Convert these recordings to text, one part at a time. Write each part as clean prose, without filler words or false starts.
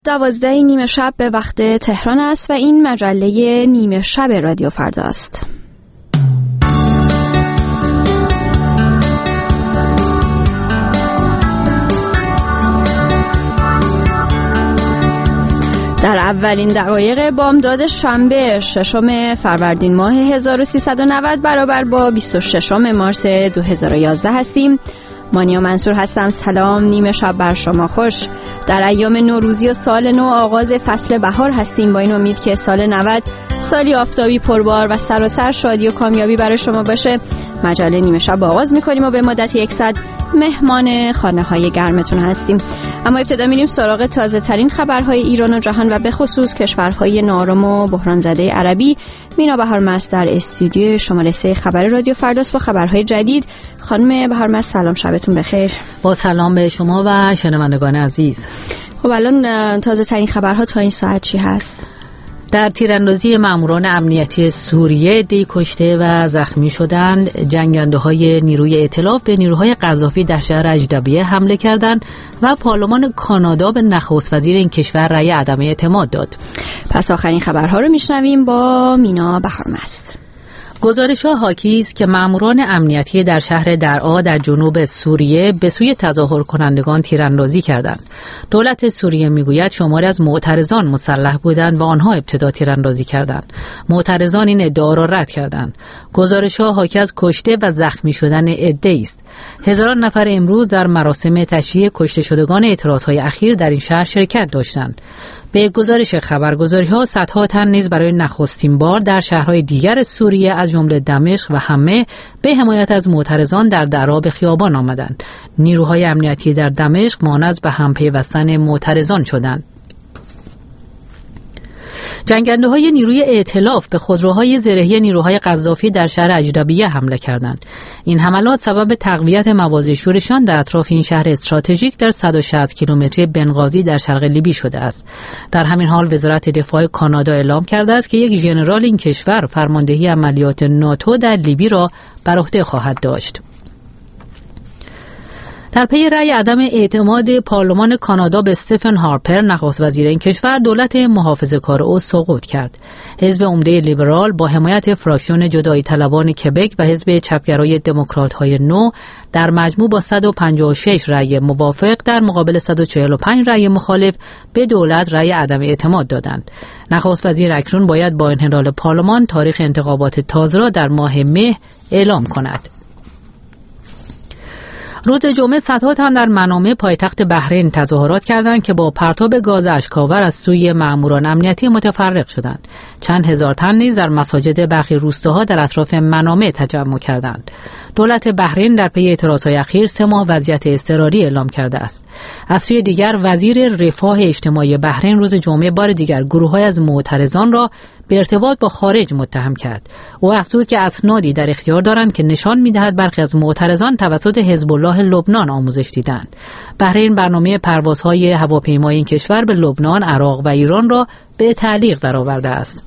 12 نیمه شب به وقت تهران است و این مجله نیمه شب رادیو فردا است. در اولین دقایق بامداد شنبه 6 فروردین ماه 1390 برابر با 26 مارس 2011 هستیم. مانیا منصور هستم. سلام، نیمه شب بر شما خوش. در ایام نوروزی و سال نو آغاز فصل بهار هستیم، با این امید که سال 90 سالی آفتابی پربار و سراسر شادی و کامیابی برای شما باشه. مجله نیمه شب آغاز می‌کنیم و به مدت 100 مهمان خانه‌های گرمتون هستیم. اما ابتدا میریم سراغ تازه ترین خبرهای ایران و جهان و به خصوص کشورهای نارم و بحران زده عربی. مینا بهارمست در استودیو شماره 3 خبر رادیو فرداست با خبرهای جدید. خانم بهارمست سلام، شبتون بخیر. با سلام به شما و شنوندگان عزیز. خب الان تازه ترین خبرها تا این ساعت چی هست؟ در تیراندازی ماموران امنیتی سوریه عده‌ای کشته و زخمی شدند. جنگنده‌های نیروی ائتلاف به نیروهای قذافی در شهر اجدبیه حمله کردند و پارلمان کانادا به نخست وزیر این کشور رأی عدم اعتماد داد. پس آخرین خبرها رو میشنویم با مینا بهارمست. گزارش‌ها حاکی است که ماموران امنیتی در شهر درعا در جنوب سوریه به سوی تظاهر کنندگان تیراندازی کردند. دولت سوریه میگوید شماری از معترضان مسلح بودند و آنها ابتدا تیراندازی کردند. معترضان این ادعا را رد کردند. گزارش‌ها حاکی از کشته و زخمی شدن عده‌ای است. هزاران نفر امروز در مراسم تشییع کشته شدگان اعتراضهای اخیر در این شهر شرکت داشتند. به گزارش خبرگزاری‌ها صدها تن نیز برای نخستین بار در شهرهای دیگر سوریه از جمله دمشق و حمه به حمایت از معترضان در درعا به خیابان آمدند. نیروهای امنیتی در دمشق مانع از به هم پیوستن معترضان شدند. جنگنده‌های نیروی ائتلاف به خودروهای زرهی نیروهای قذافی در شهر اجدبیه حمله کردند. این حملات سبب تقویت مواضع شورشان در اطراف این شهر استراتژیک در 160 کیلومتری بنغازی در شرق لیبی شده است. در همین حال وزارت دفاع کانادا اعلام کرده است که یک ژنرال این کشور فرماندهی عملیات ناتو در لیبی را بر عهده خواهد داشت. در پی رأی عدم اعتماد پارلمان کانادا به استفن هارپر نخست وزیر این کشور، دولت محافظه‌کار او سقوط کرد. حزب عمده لیبرال با حمایت فراکسیون جدایی طلبان کبک و حزب چپگرای دموکرات‌های نو در مجموع با 156 رأی موافق در مقابل 145 رأی مخالف به دولت رأی عدم اعتماد دادند. نخست وزیر اکنون باید با انحلال پارلمان تاریخ انتخابات تازه را در ماه مه اعلام کند. روز جمعه صدها تن در منامه پایتخت بحرین تظاهرات کردند که با پرتاب گاز اشک‌آور از سوی ماموران امنیتی متفرق شدند. چند هزار تن نیز در مساجد برخی روستاها در اطراف منامه تجمع کردند. دولت بحرین در پی اعتراضهای اخیر 3 ماه وضعیت اضطراری اعلام کرده است. از سوی دیگر وزیر رفاه اجتماعی بحرین روز جمعه بار دیگر گروه‌های از معترضان را به ارتباط با خارج متهم کرد. او افزود که اسنادی در اختیار دارند که نشان می‌دهد برخی از معترضان توسط حزب الله لبنان آموزش دیدند. بحرین برنامه پروازهای هواپیمایی این کشور به لبنان، عراق و ایران را به تعلیق درآورده است.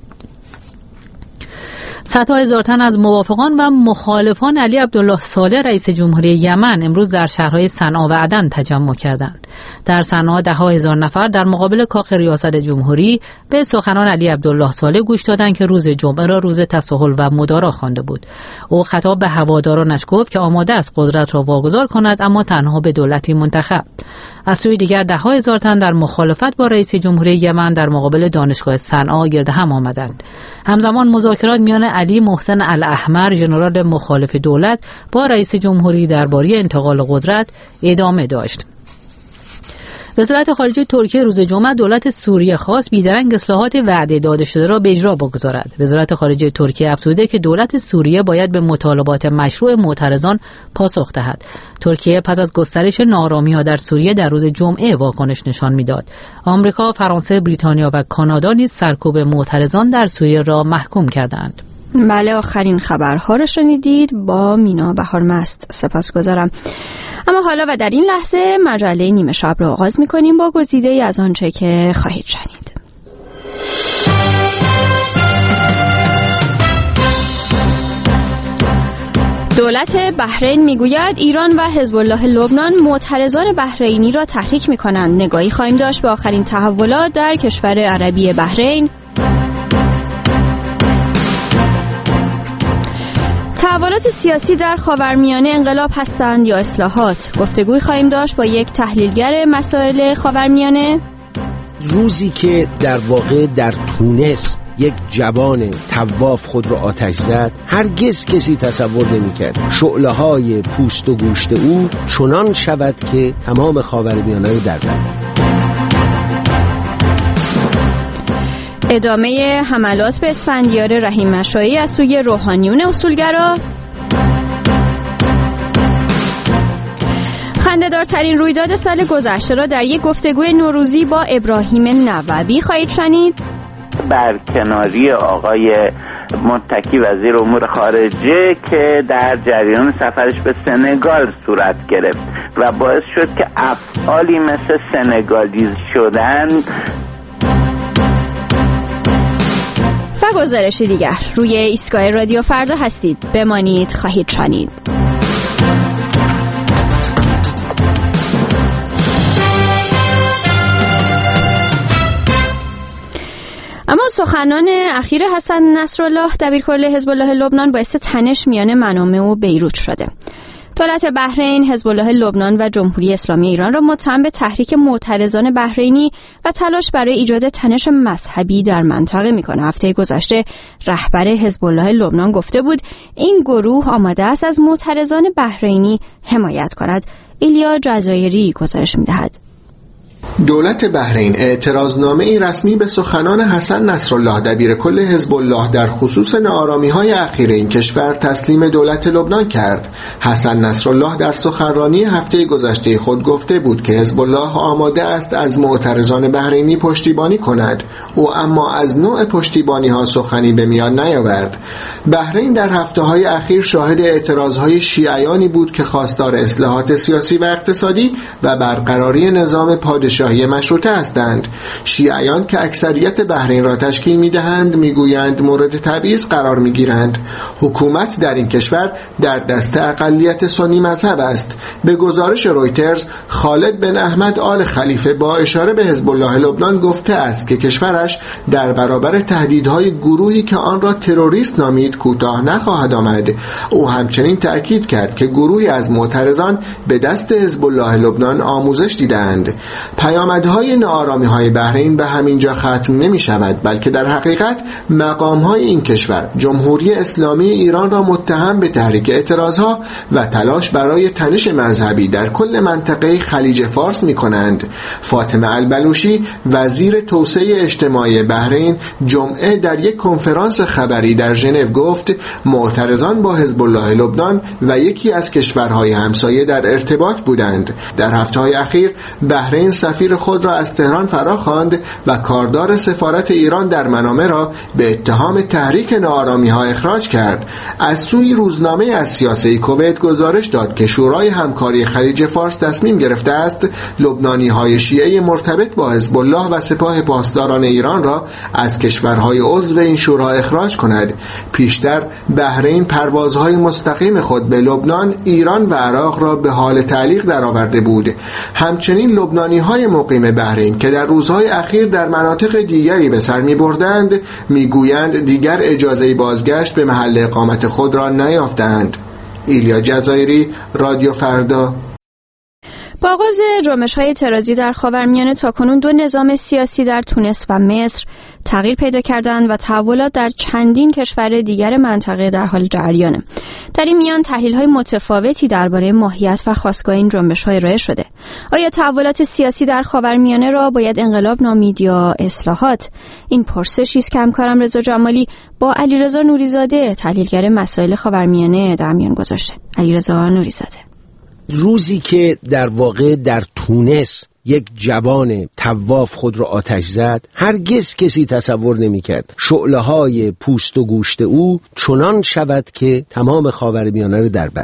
صدها هزار تن از موافقان و مخالفان علی عبدالله صالح رئیس جمهوری یمن امروز در شهرهای صنعا و عدن تجمع کردند. در صنعا 10,000 نفر در مقابل کاخ ریاست جمهوری به سخنان علی عبدالله صالح گوش دادند که روز جمعه را روز تساهل و مدارا خوانده بود. او خطاب به هوادارانش گفت که آماده است قدرت را واگذار کند، اما تنها به دولتی منتخب. از سوی دیگر 10,000 تن در مخالفت با رئیس جمهوری یمن در مقابل دانشگاه صنعا گرد هم آمدند. همزمان مذاکرات میان علی محسن الاحمر ژنرال مخالف دولت با رئیس جمهوری درباره انتقال قدرت ادامه داشت. وزارت خارجه ترکیه روز جمعه دولت سوریه خواست بیدرنگ اصلاحات وعده داده شده را به اجرا بگذارد. وزارت خارجه ترکیه افزوده که دولت سوریه باید به مطالبات مشروع معترضان پاسخ دهد. ترکیه پس از گسترش ناآرامی‌ها در سوریه در روز جمعه واکنش نشان می‌داد. آمریکا، فرانسه، بریتانیا و کانادا نیز سرکوب معترضان در سوریه را محکوم کردند. بله، آخرین خبرها رو شنیدید با مینا بهارمست. سپاسگزارم. اما حالا و در این لحظه مجله نیمه شب رو آغاز می‌کنیم با گزیده‌ای از آنچه که خواهید شنید. دولت بحرین میگوید ایران و حزب الله لبنان معترضان بحرینی را تحریک میکنند. نگاهی خواهیم داشت به آخرین تحولات در کشور عربی بحرین. تحولات سیاسی در خاورمیانه انقلاب هستند یا اصلاحات؟ گفتگوی خواهیم داشت با یک تحلیلگر مسائل خاورمیانه. روزی که در واقع در تونس یک جوان طواف خود را آتش زد، هرگز کسی تصور نمی‌کرد شعله‌های پوست و گوشت او چنان شود که تمام خاورمیانه را در بر. ادامه حملات به اسفندیار رحیم مشایی از سوی روحانیون اصولگرا. خنده‌دارترین رویداد سال گذشته را در یک گفتگوی نوروزی با ابراهیم نووی خواهید شنید. برکناری آقای متکی وزیر امور خارجه که در جریان سفرش به سنگال صورت گرفت و باعث شد که افعالی مثل سنگالیز شدن و گزارشی دیگر. روی ایستگاه رادیو فردا هستید، بمانید، خواهید شنید. اما سخنان اخیر حسن نصرالله دبیرکل حزب الله لبنان باعث تنش میان منامه و بیروت شده. دولت بحرین، حزب الله لبنان و جمهوری اسلامی ایران را متهم به تحریک معترضان بحرینی و تلاش برای ایجاد تنش مذهبی در منطقه میکنه. هفته گذشته رهبر حزب الله لبنان گفته بود این گروه آماده است از معترضان بحرینی حمایت کند. ایلیا جزایری گزارش میدهد. دولت بحرین اعتراضنامه‌ای رسمی به سخنان حسن نصرالله دبیرکل حزب الله در خصوص ناآرامی‌های اخیر این کشور تسلیم دولت لبنان کرد. حسن نصرالله در سخنرانی هفته گذشته خود گفته بود که حزب الله آماده است از معترضان بحرینی پشتیبانی کند. او اما از نوع پشتیبانی‌ها سخنی به میان نیاورد. بحرین در هفته‌های اخیر شاهد اعتراضهای شیعیانی بود که خواستار اصلاحات سیاسی و اقتصادی و برقراری نظام پادشاهی مشروطه هستند. شیعیان که اکثریت بحرین را تشکیل می‌دهند می‌گویند مورد تبعیض قرار می‌گیرند. حکومت در این کشور در دست اقلیت سنی مذهب است. به گزارش رویترز، خالد بن احمد آل خلیفه با اشاره به حزب الله لبنان گفته است که کشورش در برابر تهدیدهای گروهی که آن را تروریست نامید کوتاه نخواهد آمد. او همچنین تأکید کرد که گروهی از معترضان به دست حزب الله لبنان آموزش دیدند. پیامدهای ناآرامی‌های بحرین به همین جا ختم نمی‌شود، بلکه در حقیقت مقام‌های این کشور جمهوری اسلامی ایران را متهم به تحریک اعتراضها و تلاش برای تنش مذهبی در کل منطقه خلیج فارس می‌کنند. فاطمه البلوشی وزیر توسعه اجتماعی بحرین جمعه در یک کنفرانس خبری در ژنو گفت معترضان با حزب الله لبنان و یکی از کشورهای همسایه در ارتباط بودند. در هفته‌های اخیر بحرین سفیر خود را از تهران فراخواند و کاردار سفارت ایران در منامه را به اتهام تحریک ناآرامی‌ها اخراج کرد. از سوی روزنامه السیاسه کویت گزارش داد که شورای همکاری خلیج فارس تصمیم گرفته است لبنانی‌های شیعه مرتبط با حزب الله و سپاه پاسداران ایران را از کشورهای عضو این شورا اخراج کند. پیشتر بحرین پروازهای مستقیم خود به لبنان، ایران و عراق را به حال تعلیق درآورده بود. همچنین لبنانی‌های مقیم بحرین که در روزهای اخیر در مناطق دیگری به سر می‌بردند می‌گویند دیگر اجازه بازگشت به محل اقامت خود را نیافتند. ایلیا جزایری، رادیو فردا. با آغاز جنبش‌های اعتراضی در خاورمیانه تاکنون دو نظام سیاسی در تونس و مصر تغییر پیدا کردند و تحولات در چندین کشور دیگر منطقه در حال جریانه. در این میان تحلیل‌های متفاوتی درباره ماهیت و خاستگاه این جنبش‌ها ارائه شده. آیا تحولات سیاسی در خاورمیانه را باید انقلاب نامید یا اصلاحات؟ این پرسشی است که همکارم رضا جمالی با علیرضا نوریزاده تحلیلگر مسائل خاورمیانه در میان گذاشته. علیرضا نوریزاده: روزی که در واقع در تونس یک جوان طواف خود را آتش زد، هرگز کسی تصور نمی‌کرد شعله‌های پوست و گوشت او چنان شود که تمام خاورمیانه را در بر بگیرد.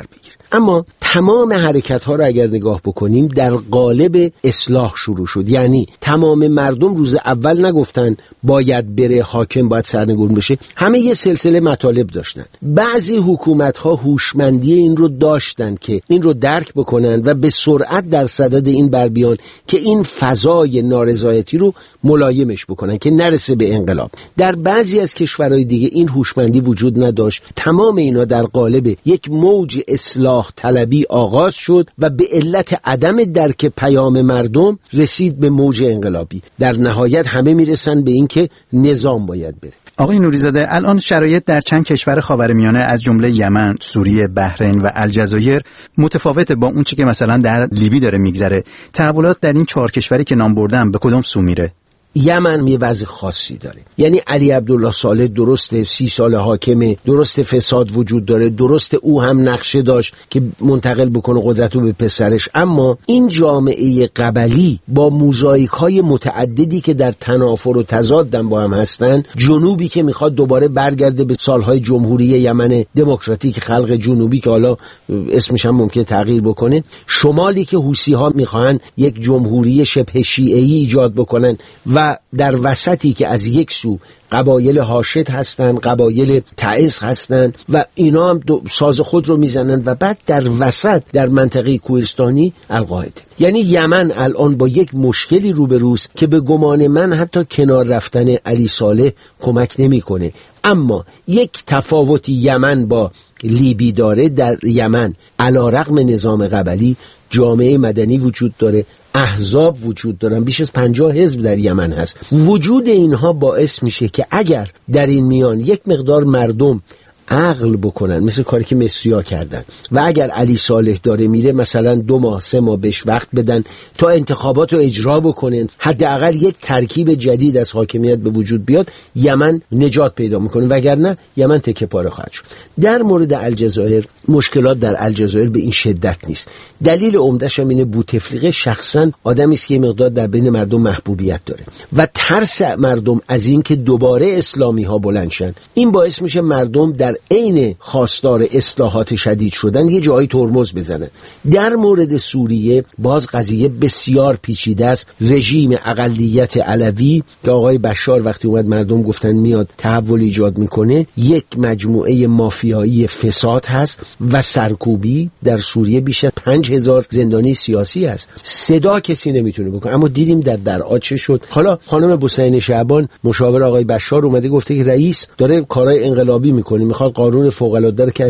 اما تمام حرکت ها رو اگر نگاه بکنیم در قالب اصلاح شروع شد. یعنی تمام مردم روز اول نگفتن باید بره، حاکم باید سرنگون بشه، همه یه سلسله مطالب داشتن. بعضی حکومت ها هوشمندی این رو داشتن که این رو درک بکنن و به سرعت در صدد این بر بیان که این فضای نارضایتی رو ملایمش بکنن که نرسه به انقلاب. در بعضی از کشورهای دیگه این هوشمندی وجود نداشت. تمام اینا در قالب یک موج اصلاح طلبی آغاز شد و به علت عدم درک پیام مردم رسید به موج انقلابی. در نهایت همه میرسن به این که نظام باید بره. آقای نوری‌زاده، الان شرایط در چند کشور خاورمیانه از جمله یمن، سوریه، بحرین و الجزایر متفاوته با اون چی که مثلا در لیبی داره میگذره. تحولات در این 4 کشوری که نام بردم به کدوم سو میره؟ یمن یه وضع خاصی داره. یعنی علی عبدالله صالح درسته 30 سال حاکمه، درسته فساد وجود داره، درسته او هم نقشه داشت که منتقل بکنه قدرت رو به پسرش، اما این جامعه قبلی با موزاییک‌های متعددی که در تنافر و تضادن با هم هستن، جنوبی که میخواد دوباره برگرده به سالهای جمهوری یمن دموکراتیک خلق جنوبی که حالا اسمش هم ممکن تغییر بکنه، شمالی که حوثی‌ها میخوان یک جمهوری شبه شیعه‌ای ایجاد بکنن و در وسطی که از یک سو قبایل هاشد هستن، قبایل تعز هستن و اینا هم ساز خود رو میزنن و بعد در وسط در منطقه کوهستانی القاعده. یعنی یمن الان با یک مشکلی روبروست که به گمان من حتی کنار رفتن علی صالح کمک نمیکنه. اما یک تفاوتی یمن با لیبی داره. در یمن علیرغم نظام قبلی جامعه مدنی وجود داره، احزاب وجود دارن، بیش از 50 حزب در یمن هست. وجود اینها باعث میشه که اگر در این میان یک مقدار مردم عقل بکنن، مثل کاری که مصری‌ها کردن، و اگر علی صالح داره میره مثلا 2 ماه 3 ماه بهش وقت بدن تا انتخابات رو اجرا بکنن، حداقل یک ترکیب جدید از حاکمیت به وجود بیاد، یمن نجات پیدا میکنه، وگرنه یمن تکه پاره خواهد شد. در مورد الجزایر مشکلات در الجزایر به این شدت نیست. دلیل عمده‌ش هم اینه بوتفلیقه شخصا آدمی است که مقدار در بین مردم محبوبیت داره و ترس مردم از این که دوباره اسلامی ها بلند شن، این باعث میشه مردم در عین خواستار اصلاحات شدید شدن یه جایی ترمز بزنن. در مورد سوریه باز قضیه بسیار پیچیده است. رژیم اقلیت علوی که آقای بشار وقتی اومد مردم گفتن میاد تحول ایجاد میکنه، یک مجموعه مافیایی فساد هست و سرکوبی. در سوریه بیش از 5000 زندانی سیاسی هست. صدا کسی نمیتونه بکنه. اما دیدیم در درعا چه شد. حالا خانم بوسعین شعبان مشاور آقای بشار اومده گفته که رئیس داره کارهای انقلابی میکنه، میخواد قانون فوق العاده که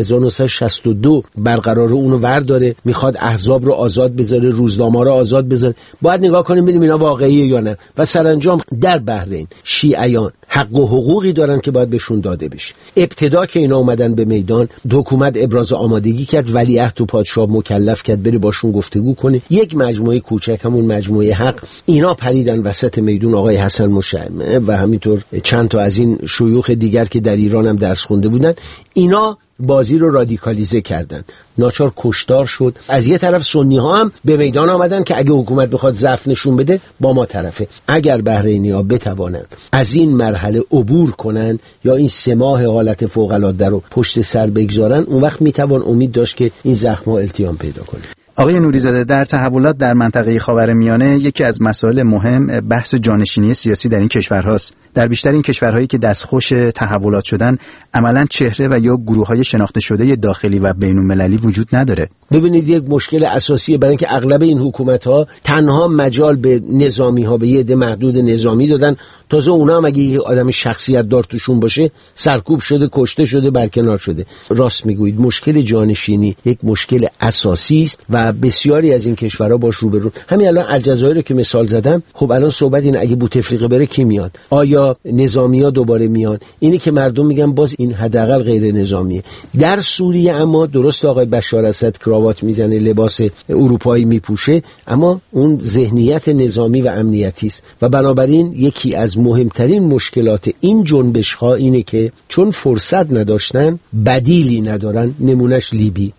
1962 برقراره اونو ورداره، میخواد احزاب رو آزاد بذاره، روزنامه‌ها رو آزاد بذاره. باید نگاه کنیم ببینیم اینا واقعیه یا نه. و سرانجام در بحرین شیعیان حق و حقوقی دارن که باید بهشون داده بشه. ابتدا که اینا اومدن به میدان، حکومت ابراز آمادگی کرد، ولیعهد و پادشاه مکلف کرد بره باشون گفتگو کنه. یک مجموعه کوچک، همون مجموعه حق، اینا پریدن وسط میدون. آقای حسن مشعم و همینطور چند تا از این شیوخ دیگر که در ایران هم درس خونده بودن، اینا بازی رو رادیکالیزه کردن. ناچار کشتار شد. از یه طرف سنی ها هم به میدان آمدن که اگه حکومت بخواد ضعف نشون بده با ما طرفه. اگر بحرینی ها بتوانند از این مرحله عبور کنن یا این 3 ماه حالت فوق العاده رو پشت سر بگذارن، اون وقت میتوان امید داشت که این زخم ها التیام پیدا کنه. آقای نوری‌زاده، در تحولات در منطقه خاورمیانه یکی از مسائل مهم بحث جانشینی سیاسی در این کشورهاست. در بیشتر این کشورهایی که دستخوش تحولات شدن، عملاً چهره و یا گروه‌های شناخته شده داخلی و بین‌المللی وجود نداره. ببینید یک مشکل اساسیه برای اینکه اغلب این حکومت‌ها تنها مجال به نظامی‌ها، به یه عده محدود نظامی دادن. تازه اونا هم اگه یه آدم شخصیت دار توشون باشه سرکوب شده، کشته شده، برکنار شده. راست میگویید مشکل جانشینی یک مشکل اساسی است و بسیاری از این کشورها باش روبرو. همین الان الجزایر رو که مثال زدم، خب الان صحبت اینه اگه بوتفلیقه بره کی میاد؟ آیا نظامی‌ها دوباره میان؟ اینی که مردم میگن باز این حداقل غیر نظامیه. در سوریه اما درست آقای بشار اسد کراوات میزنه، لباس اروپایی میپوشه، اما اون ذهنیت نظامی و امنیتی است و بنابراین یکی از مهمترین مشکلات این جنبش‌ها اینه که چون فرصت نداشتن بدیلی ندارن. نمونهش لیبی.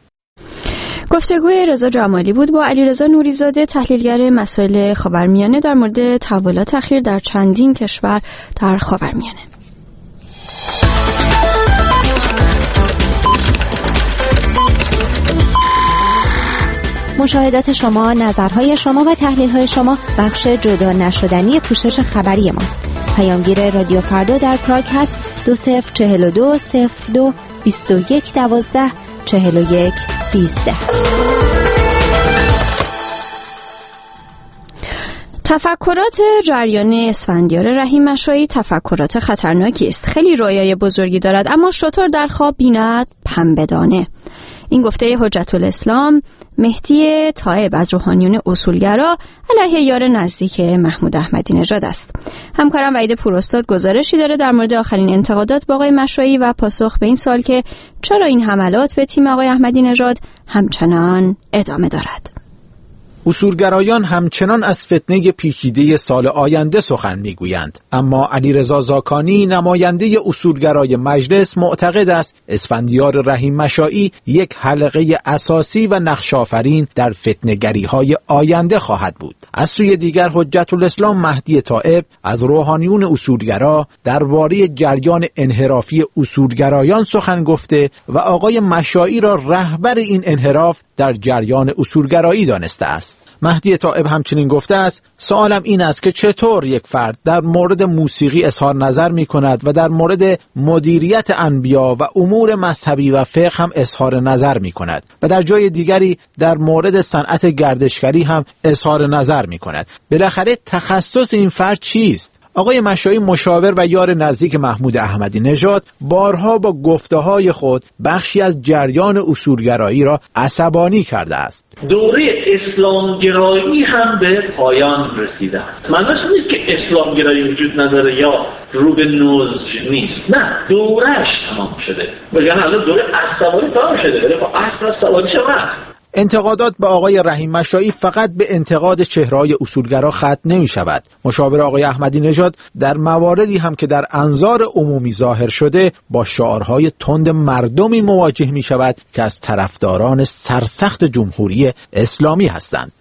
گفتگوی رضا جمالی بود با علیرضا نوری‌زاده، تحلیلگر مسائل خاورمیانه، در مورد تحولات اخیر در چندین کشور در خاورمیانه. مشاهدات شما، نظرهای شما و تحلیل‌های شما بخش جدا نشدنی پوشش خبری ماست. پیامگیر رادیو فردا در پراگ هست 2042 02 21 12 41 13. تفکرات جریان اسفندیار رحیم مشایی تفکرات خطرناکی است. خیلی رویای بزرگی دارد، اما شتر در خواب بیند پنبه دانه. این گفته حجت الاسلام مهدی طایب از روحانیون اصولگرا علیه یار نزدیک محمود احمدی نژاد است. همکارم وحید پوراستاد گزارشی داره در مورد آخرین انتقادات با آقای مشایی و پاسخ به این سوال که چرا این حملات به تیم آقای احمدی نژاد همچنان ادامه دارد. اصولگرایان همچنان از فتنه پیچیده سال آینده سخن میگویند، اما علیرضا زاکانی نماینده اصولگرای مجلس معتقد است اسفندیار رحیم مشایی یک حلقه اساسی و نقش‌آفرین در فتنه‌گری‌های آینده خواهد بود. از سوی دیگر حجت الاسلام مهدی طایب از روحانیون اصولگرا درباره جریان انحرافی اصولگرایان سخن گفته و آقای مشایی را رهبر این انحراف در جریان اصولگرایی دانسته است. مهدی طایب همچنین گفته است سوالم این است که چطور یک فرد در مورد موسیقی اظهار نظر می کند و در مورد مدیریت انبیا و امور مذهبی و فقه هم اظهار نظر می کند و در جای دیگری در مورد صنعت گردشگری هم اظهار نظر می کند. بالاخره تخصص این فرد چیست؟ آقای مشایی مشاور و یار نزدیک محمود احمدی نژاد بارها با گفته‌های خود بخشی از جریان اصولگرایی را عصبانی کرده است. دوره اسلامگرایی هم به پایان رسیده است. معنیش نیست که اسلامگرایی وجود نداره یا رو به نضج نیست. نه، دورهش تمام شده. وگرنه الان دوره عصبانی تمام شده. ولی با عصبانی شده. انتقادات به آقای رحیم مشایی فقط به انتقاد چهره‌های اصولگرا ختم نمی شود. مشاور آقای احمدی نژاد در مواردی هم که در انظار عمومی ظاهر شده با شعارهای تند مردمی مواجه می شود که از طرفداران سرسخت جمهوری اسلامی هستند.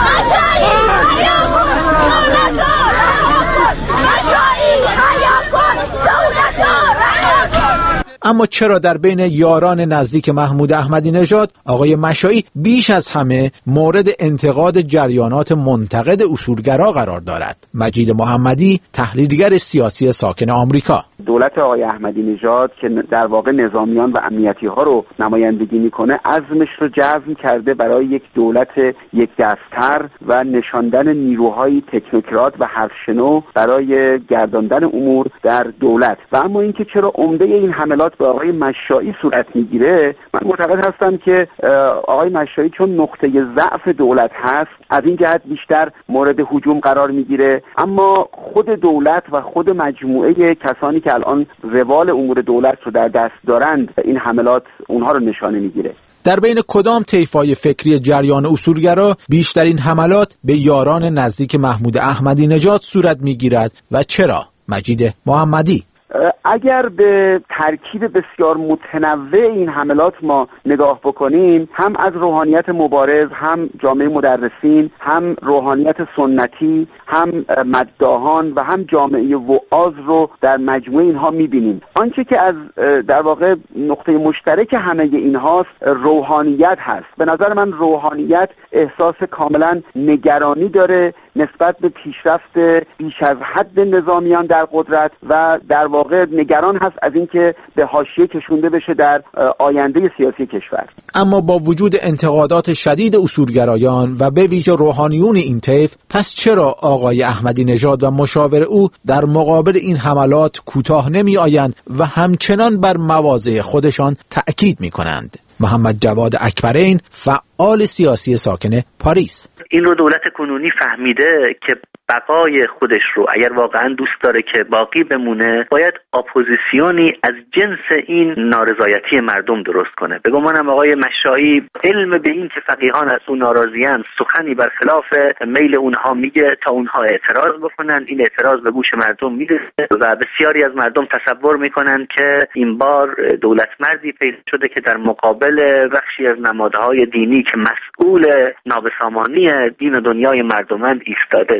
اما چرا در بین یاران نزدیک محمود احمدی نژاد آقای مشایی بیش از همه مورد انتقاد جریانات منتقد اصولگرا قرار دارد؟ مجید محمدی، تحلیلگر سیاسی ساکن آمریکا. دولت آقای احمدی نژاد که در واقع نظامیان و امنیتی ها رو نمایندگی میکنه عزمش رو جزم کرده برای یک دولت یک دست‌تر و نشاندن نیروهای تکنوکرات و حرفشنو برای گرداندن امور در دولت. و اما اینکه چرا عمده این حملات به آقای مشایی صورت میگیره، من معتقد هستم که آقای مشایی چون نقطه ضعف دولت هست از این جهت بیشتر مورد هجوم قرار میگیره، اما خود دولت و خود مجموعه کسانی که الان روال امور دولت رو در دست دارند این حملات اونها رو نشانه میگیره. در بین کدام طیف‌های فکری جریان اصولگرا بیشترین حملات به یاران نزدیک محمود احمدی نژاد صورت میگیرد و چرا؟ مجید محمدی. اگر به ترکیب بسیار متنوع این حملات ما نگاه بکنیم، هم از روحانیت مبارز، هم جامعه مدرسین، هم روحانیت سنتی، هم مداحان و هم جامعه وعاظ رو در مجموعه اینها میبینیم. آنچه که از در واقع نقطه مشترک همه اینهاست روحانیت هست. به نظر من روحانیت احساس کاملا نگرانی داره نسبت به پیشرفت بیش از حد نظامیان در قدرت و در واقع نگران هست از اینکه به حاشیه کشونده بشه در آینده سیاسی کشور. اما با وجود انتقادات شدید اصولگرایان و به ویژه روحانیون این طیف، پس چرا آقای احمدی نژاد و مشاور او در مقابل این حملات کوتاه نمی آیند و همچنان بر مواضع خودشان تأکید می کنند؟ محمد جواد اکبرین، فعال سیاسی ساکن پاریس. این رو دولت کنونی فهمیده که بقای خودش رو اگر واقعا دوست داره که باقی بمونه باید اپوزیسیونی از جنس این نارضایتی مردم درست کنه. به گمانم آقای مشایی علم به این که فقیهان از اون ناراضیان سخنی برخلاف میل اونها میگه تا اونها اعتراض بکنن. این اعتراض به گوش مردم میرسه و بسیاری از مردم تصور میکنن که این بار دولت مردی پیدا شده که در مقابل بخشی از نمادهای دینی که مسئول نابسامانی دین و دنیای مردمند ایستاده. در نتیجه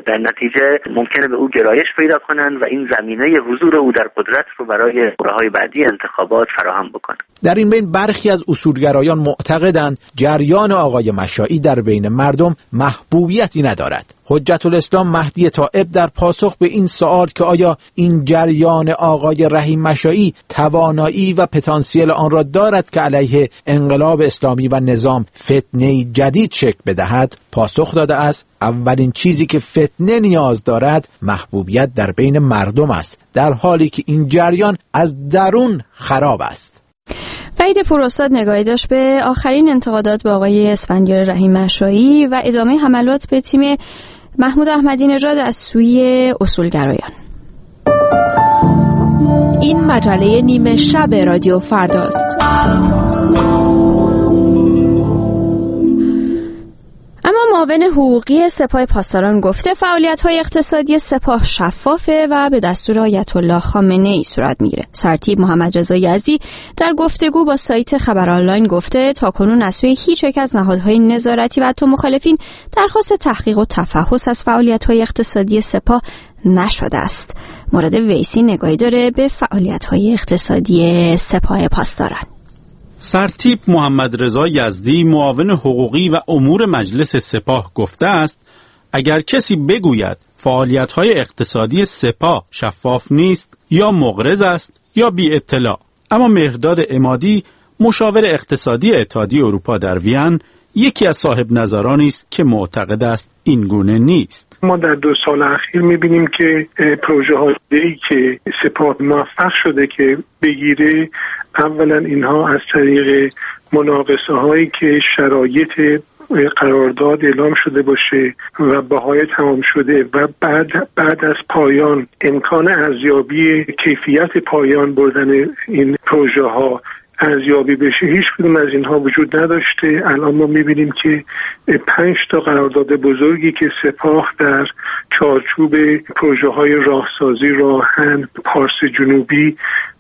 نتیجه ممکنه به او گرایش پیدا کنن و این زمینه حضور او در قدرت رو برای دوره‌های بعدی انتخابات فراهم بکنن. در این بین برخی از اصولگرایان معتقدند جریان آقای مشائی در بین مردم محبوبیتی ندارد. حجت الاسلام مهدی طائب در پاسخ به این سوال که آیا این جریان آقای رحیم مشائی توانایی و پتانسیل آن را دارد که علیه انقلاب اسلامی و نظام فتنه جدید شکل بدهد، پاسخ داده است اولین چیزی که فتنه نیاز دارد محبوبیت در بین مردم است، در حالی که این جریان از درون خراب است. وحید پوراستاد نگاهی داشت به آخرین انتقادات به آقای اسفندیار رحیم مشائی و ادامه حملات به تیم محمود احمدی نژاد از سوی اصولگرایان. این مجله نیمه شب رادیو فرداست. اما معاون حقوقی سپاه پاسداران گفته فعالیت‌های اقتصادی سپاه شفافه و به دستور آیت الله خامنه‌ای صورت میگیره. سرتیپ محمد رضا یزدی در گفتگو با سایت خبر آنلاین گفته تاکنون از سوی هیچ یک از نهادهای نظارتی و حتی مخالفین درخواست تحقیق و تفحص از فعالیت‌های اقتصادی سپاه نشده است. مراد ویسی نگاهی داره به فعالیت‌های اقتصادی سپاه پاسداران. سرتیپ محمد رضا یزدی معاون حقوقی و امور مجلس سپاه گفته است اگر کسی بگوید فعالیت‌های اقتصادی سپاه شفاف نیست یا مغرض است یا بی اطلاع. اما مهرداد عمادی مشاور اقتصادی اتحادیه اروپا در وین یکی از صاحب نظرانی است که معتقد است این گونه نیست. ما در 2 سال اخیر می‌بینیم که پروژه‌هایی که سپاه موفق شده که بگیره، اولا اینها از طریق مناقصه‌هایی که شرایط قرارداد اعلام شده باشه و بهای تمام شده و بعد از پایان امکان ارزیابی کیفیت پایان بردن این پروژه ها ارزیابی بشه، هیچ کدوم از اینها وجود نداشته. الان ما میبینیم که 5 تا قرارداد بزرگی که سپاه در چارچوب پروژه های راهسازی، راهن، پارس جنوبی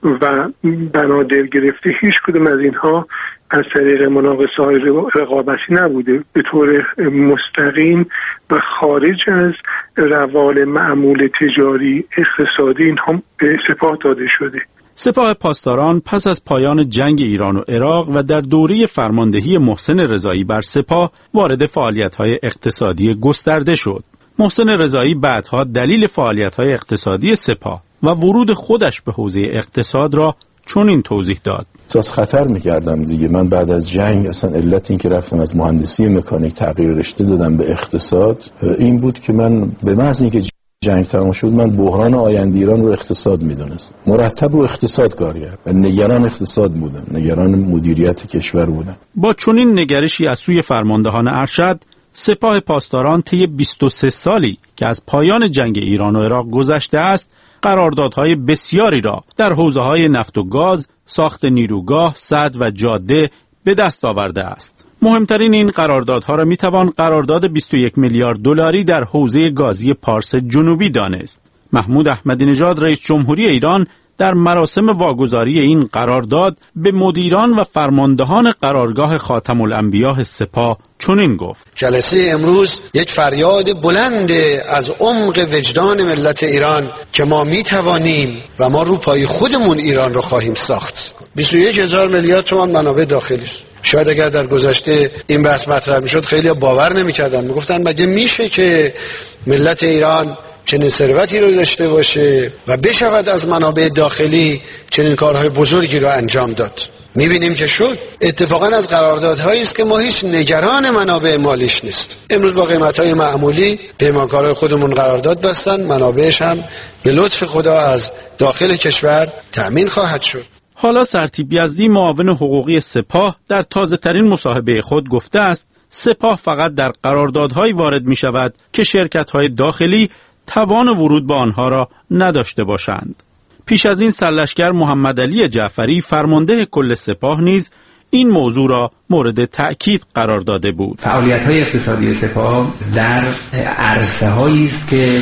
و بنادر گرفته، هیچ کدوم از اینها از طریق مناقصه های رقابتی نبوده، به طور مستقیم و خارج از روال معمول تجاری اقتصادی اینها به سپاه داده شده. سپاه پاسداران پس از پایان جنگ ایران و عراق و در دوره فرماندهی محسن رضایی بر سپاه وارد فعالیت‌های اقتصادی گسترده شد. محسن رضایی بعدها دلیل فعالیت‌های اقتصادی سپاه و ورود خودش به حوزه اقتصاد را چنین توضیح داد. احساس خطر می‌کردم دیگه. من بعد از جنگ اصلا علت این که رفتم از مهندسی مکانیک تغییر رشته دادم به اقتصاد این بود که من به محض اینکه جنگ تمام شد من بحران آینده ایران رو اقتصاد میدونستم. مرتب رو اقتصاد کار کردم و نگران اقتصاد بودم، نگران مدیریت کشور بودم. با چنین نگرشی از سوی فرماندهان ارشد، سپاه پاسداران طی 23 سالی که از پایان جنگ ایران و عراق گذشته است، قراردادهای بسیاری را در حوزه‌های نفت و گاز، ساخت نیروگاه، سد و جاده به دست آورده است. مهمترین این قراردادها را میتوان قرارداد 21 میلیارد دلاری در حوزه گازی پارس جنوبی دانست. محمود احمدی نژاد رئیس جمهوری ایران در مراسم واگذاری این قرارداد به مدیران و فرماندهان قرارگاه خاتم الانبیاء سپاه چنین گفت: جلسه امروز یک فریاد بلند از عمق وجدان ملت ایران که ما میتوانیم و ما رو پای خودمون ایران رو خواهیم ساخت. 21,000 میلیارد تومان منابع داخلی است. شاید اگر در گذشته این بحث مطرح میشد خیلی باور نمیکردن، میگفتن مگه میشه که ملت ایران چنین ثروتی رو داشته باشه و بشود از منابع داخلی چنین کارهای بزرگی رو انجام داد. میبینیم که شد. اتفاقا از قراردادهایی است که ما هیچ نگران منابع مالیش نیست. امروز با قیمت‌های معمولی پیمانکارهای خودمون قرارداد بستن، منابعش هم به لطف خدا از داخل کشور تأمین خواهد شد. حالا سرتیپ یزدی معاون حقوقی سپاه در تازه‌ترین مصاحبه خود گفته است سپاه فقط در قراردادهایی وارد می شود که شرکت‌های داخلی توان ورود به آنها را نداشته باشند. پیش از این سرلشکر محمد علی جعفری فرمانده کل سپاه نیز این موضوع را مورد تأکید قرار داده بود. فعالیت‌های اقتصادی سپاه در عرصه‌هایی است که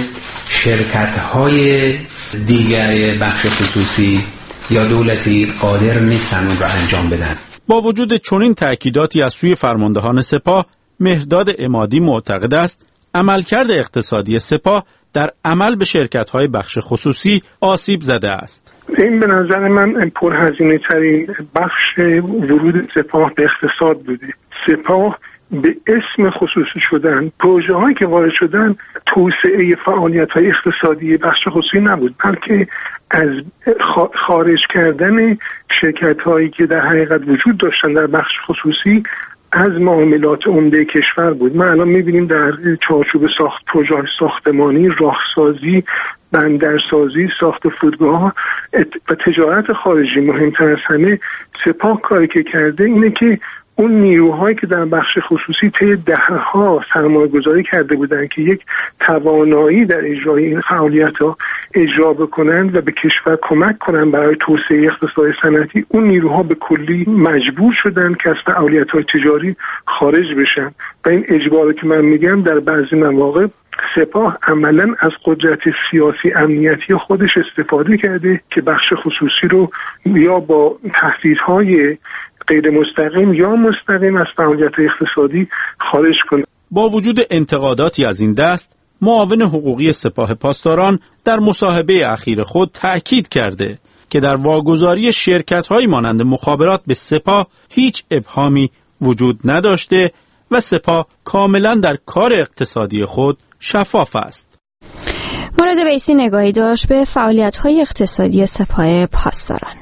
شرکت‌های دیگر بخش خصوصی یا دولتی قادر نیستند آن را انجام بدن. با وجود چنین تأکیداتی از سوی فرماندهان سپاه، مهرداد عمادی معتقد است عملکرد اقتصادی سپاه در عمل به شرکت‌های بخش خصوصی آسیب زده است. این به نظر من پرهزینه ترین بخش ورود سپاه به اقتصاد بوده. سپاه به اسم خصوصی شدن، پروژه هایی که وارد شدن توسعه فعالیت های اقتصادی بخش خصوصی نبود، بلکه از خارج کردن شرکت هایی که در حقیقت وجود داشتن در بخش خصوصی از معاملات عمده کشور بود. ما الان میبینیم در چارچوب پروژه ساختمانی، راهسازی، بندرسازی، ساخت فرودگاه و تجارت خارجی، مهمتر از همه سپاه کاری که کرده اینه که اون نیروهایی که در بخش خصوصی طی دهه‌ها سرمایه‌گذاری کرده بودند که یک توانایی در اجرای این فعالیت‌ها اجرا بکنند و به کشور کمک کنند برای توسعه اقتصاد صنعتی، اون نیروها به کلی مجبور شدند که از فعالیت‌های تجاری خارج بشن و این اجباری که من میگم در بعضی مواقع سپاه عملاً از قدرت سیاسی امنیتی خودش استفاده کرده که بخش خصوصی رو یا با تهدیدهای غیر مستقیم یا مستقیم از فعالیت اقتصادی خارج کنه. با وجود انتقاداتی از این دست، معاون حقوقی سپاه پاسداران در مصاحبه اخیر خود تأکید کرده که در واگذاری شرکت‌هایی مانند مخابرات به سپاه هیچ ابهامی وجود نداشته و سپاه کاملا در کار اقتصادی خود شفاف است. مراد ویسی نگاهی داشت به فعالیت‌های اقتصادی سپاه پاسداران.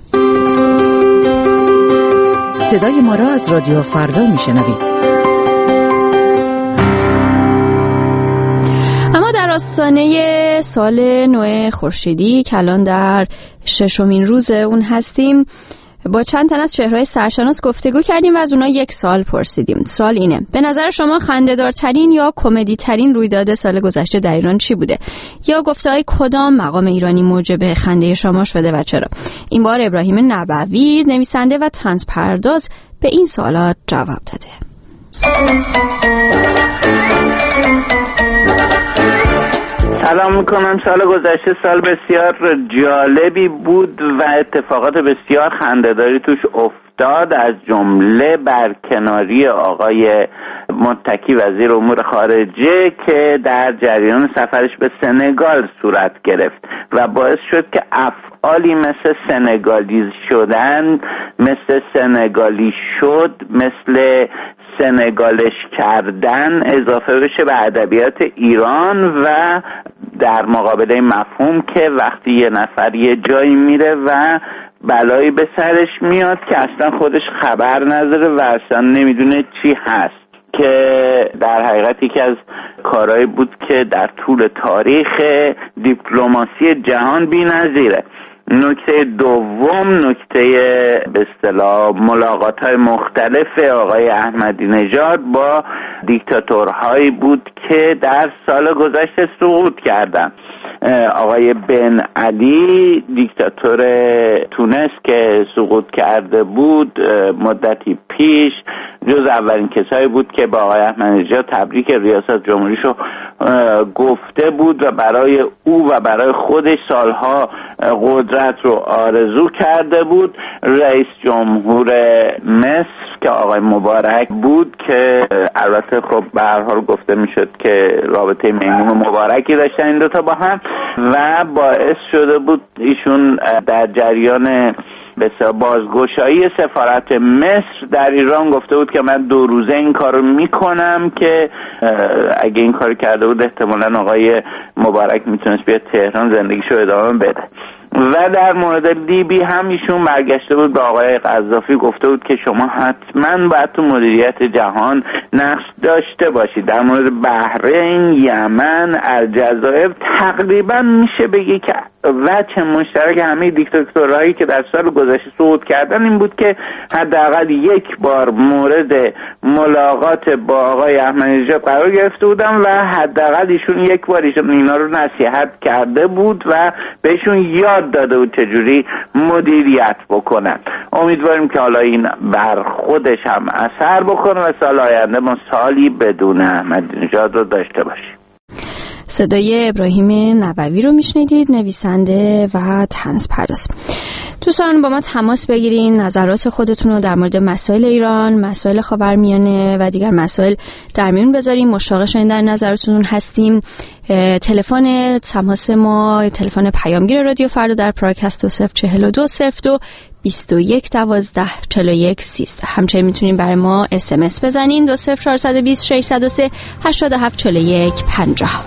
صدای ما را از رادیو فردا میشنوید. اما در آستانه سال نو خورشیدی که الان در 6مین روز اون هستیم، با چند تن از چهره‌های سرشناس گفتگو کردیم و از اونا یک سوال پرسیدیم. سوال اینه: به نظر شما خنده‌دارترین یا کمدی ترین رویداد سال گذشته در ایران چی بوده؟ یا گفته‌های کدام مقام ایرانی موجب خنده شما شده و چرا؟ این بار ابراهیم نبوی، نویسنده و طنز پرداز، به این سوالات جواب داده. سلام میکنم. سال گذشته سال بسیار جالبی بود و اتفاقات بسیار خنده‌داری توش افتاد، از جمله برکناری آقای متکی وزیر امور خارجه که در جریان سفرش به سنگال صورت گرفت و باعث شد که افعالی مثل سنگالی شدن، مثل سنگالی شد، مثل سنگالش کردن اضافه بشه به ادبیات ایران و در مقابله مفهوم که وقتی یه نفر یه جایی میره و بلایی به سرش میاد که اصلا خودش خبر نداره و اصلا نمیدونه چی هست، که در حقیقت یکی از کارهایی بود که در طول تاریخ دیپلماسی جهان بی‌نظیره. نکته دوم، نکته به اصطلاح ملاقات‌های مختلف آقای احمدی نژاد با دیکتاتورهایی بود که در سال گذشته سقوط کردند. آقای بن علی دیکتاتور تونس که سقوط کرده بود مدتی پیش، جز اولین کسایی بود که با آقای احمدی نژاد تبریک ریاست جمهوریشو گفته بود و برای او و برای خودش سالها قدرت رو آرزو کرده بود. رئیس جمهور مصر که آقای مبارک بود که البته خب به هر حال گفته میشد که رابطه میمون مبارکی داشتن این دوتا با هم و باعث شده بود ایشون در جریان بسیار بازگشایی سفارت مصر در ایران گفته بود که من 2 روزه این کارو میکنم، که اگه این کار کرده بود احتمالاً آقای مبارک میتونست بیاد تهران زندگیشو ادامه بده. و در مورد لیبی هم ایشون برگشته بود به آقای قذافی گفته بود که شما حتما باید تو مدیریت جهان نقش داشته باشید. در مورد بحرین، یمن، الجزایر تقریبا میشه بگی که وجه مشترک همه دیکتاتورهایی که در سال گذشته سقوط کردن این بود که حداقل یک بار مورد ملاقات با آقای احمدی نژاد قرار گرفته بودن و حداقل ایشون یک بار اینا رو نصیحت کرده بود و بهشون یاد داده بود چجوری مدیریت بکنن. امیدواریم که حالا این بر خودش هم اثر بکنه و سال آینده ما سالی بدون احمدی نژاد رو داشته باشیم. صدای ابراهیم نبوی رو میشنیدید، نویسنده و طنزپرداز. دوستان با ما تماس بگیرین، نظرات خودتون رو در مورد مسائل ایران، مسائل خاورمیانه و دیگر مسائل در میون بذاریم. مشتاق شنیدن نظراتتون هستیم. تلفن تماس ما، تلفن پیامگیر رادیو فردا در پراگ هست 2042 02 21 12 41 13. همچنین میتونین برای ما SMS بزنین 20420 603 87 41 50.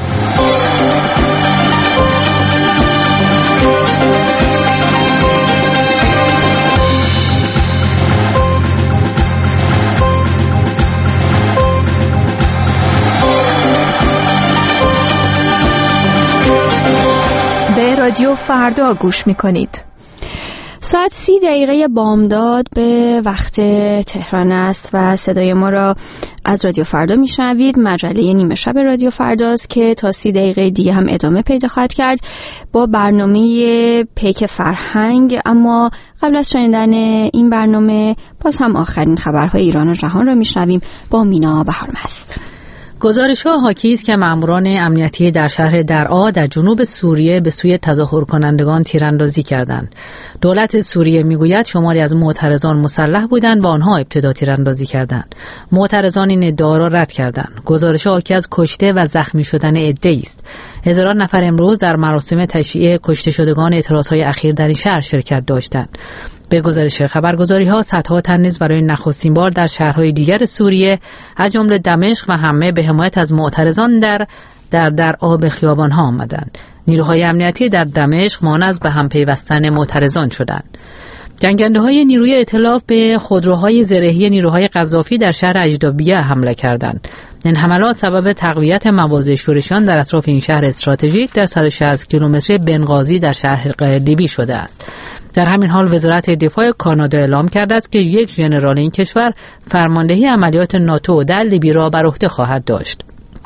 به رادیو فردا گوش میکنید. ساعت 30 بامداد به وقت تهران است و صدای ما را از رادیو فردا میشنوید. مجله نیمه شب رادیو فرداست که تا 30 دیگه هم ادامه پیدا خواهد کرد با برنامه پیک فرهنگ. اما قبل از شنیدن این برنامه باز هم آخرین خبرهای ایران و جهان را میشنویم با مینا بهارمست. گزارش‌ها حاکی است که ماموران امنیتی در شهر درعا در جنوب سوریه به سوی تظاهر کنندگان تیراندازی کردند. دولت سوریه میگوید شماری از معترضان مسلح بودند و آنها ابتدا تیراندازی کردند. معترضان این ادعا را رد کردند. گزارش‌ها حاکی از کشته و زخمی شدن عده‌ای است. هزاران نفر امروز در مراسم تشییع کشته شدگان اعتراضهای اخیر در این شهر شرکت داشتند. به گزارش خبرگزاری‌ها صدها تن نیز برای نخستین بار در شهرهای دیگر سوریه از جمله دمشق و حمه به حمایت از معترضان در آب خیابان‌ها آمدند. نیروهای امنیتی در دمشق مانع از به هم پیوستن معترضان شدند. جنگنده‌های نیروی ائتلاف به خودروهای زرهی نیروهای قذافی در شهر اجدابیه حمله کردند. این حملات سبب تقویت مواضع شورشیان در اطراف این شهر استراتژیک در 160 کیلومتری بنغازی در شرق لیبی شده است. در همین حال وزارت دفاع کانادا اعلام کرده است که یک ژنرال این کشور فرماندهی عملیات ناتو در لیبی را بر عهده خواهد داشت.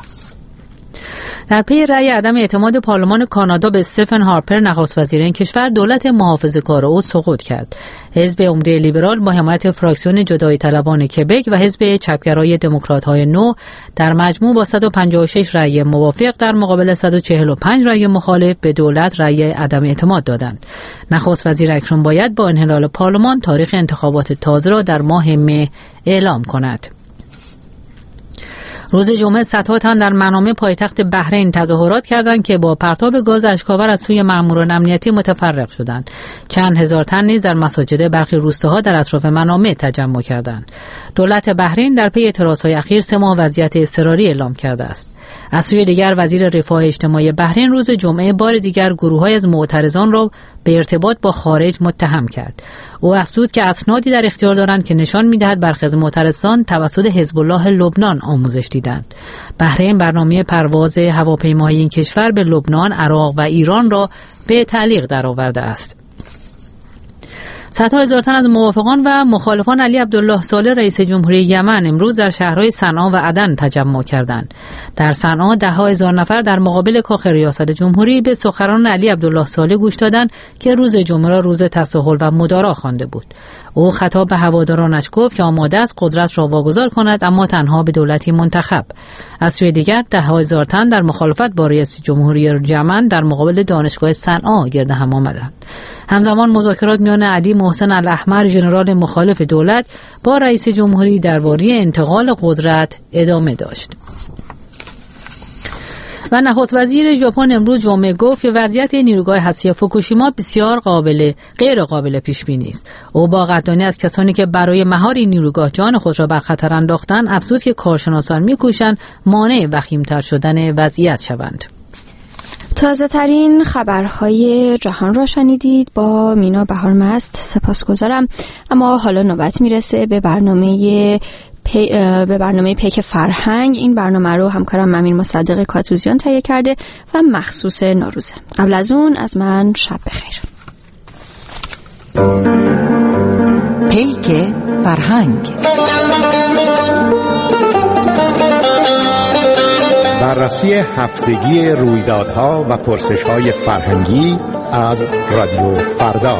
در پی رأی عدم اعتماد پارلمان کانادا به استفن هارپر نخست وزیر این کشور، دولت محافظه‌کار او سقوط کرد. حزب عمده لیبرال با حمایت فراکسیون جدایی طلبان کبک و حزب چپگرای دموکرات‌های نو در مجموع با 156 رأی موافق در مقابل 145 رأی مخالف به دولت رأی عدم اعتماد دادند. نخست وزیر اکنون باید با انحلال پارلمان تاریخ انتخابات تازه را در ماه مه اعلام کند. روز جمعه صدها تن در منامه پایتخت بحرین تظاهرات کردند که با پرتاب گاز اشک‌آور از سوی ماموران امنیتی متفرق شدند. چند هزار تن نیز در مساجد برخی روستاها در اطراف منامه تجمع کردند. دولت بحرین در پی اعتراضهای اخیر 3 ماه وضعیت اضطراری اعلام کرده است. از سوی دیگر وزیر رفاه اجتماعی بحرین روز جمعه بار دیگر گروه‌های از معترضان را به ارتباط با خارج متهم کرد. او افزود که اسنادی در اختیار دارند که نشان می‌دهد برخی از معترضان توسط حزب الله لبنان آموزش دیدند. بحرین برنامه پرواز هواپیماهای این کشور به لبنان، عراق و ایران را به تعلیق درآورده است. صدها هزار تن از موافقان و مخالفان علی عبدالله صالح رئیس جمهوری یمن امروز در شهرهای صنعا و عدن تجمع کردند. در صنعا 10,000 نفر در مقابل کاخ ریاست جمهوری به سخنران علی عبدالله صالح گوش دادند که روز جمعه را روز تساهل و مدارا خوانده بود. او خطاب به هوادارانش گفت که آماده است قدرت را واگذار کند، اما تنها به دولتی منتخب. از سوی دیگر 10,000 تن در مخالفت با رئیس جمهوری یمن در مقابل دانشگاه صنعا گرد هم آمدند. همزمان مذاکرات میان علی محسن الاحمر ژنرال مخالف دولت با رئیس جمهوری درباره انتقال قدرت ادامه داشت. و نخست وزیر ژاپن امروز جمعه گفت که وضعیت نیروگاه هسته فوکوشیما بسیار غیر قابل پیش بینی است. او با قدردانی از کسانی که برای مهار این نیروگاه جان خود را بر خطر انداختند افزود که کارشناسان می‌کوشند مانع وخیم‌تر شدن وضعیت شوند. تازه ترین خبرهای جهان را شنیدید با مینا بهارمست. سپاسگزارم. اما حالا نوبت میرسه به برنامه پیک فرهنگ. این برنامه رو همکارم امیر مصدق کاتوزیان تهیه کرده و مخصوص نوروزه. قبل از اون از من شب بخیر. پیک فرهنگ، بررسی هفتگی رویدادها و پرسش‌های فرهنگی از رادیو فردا.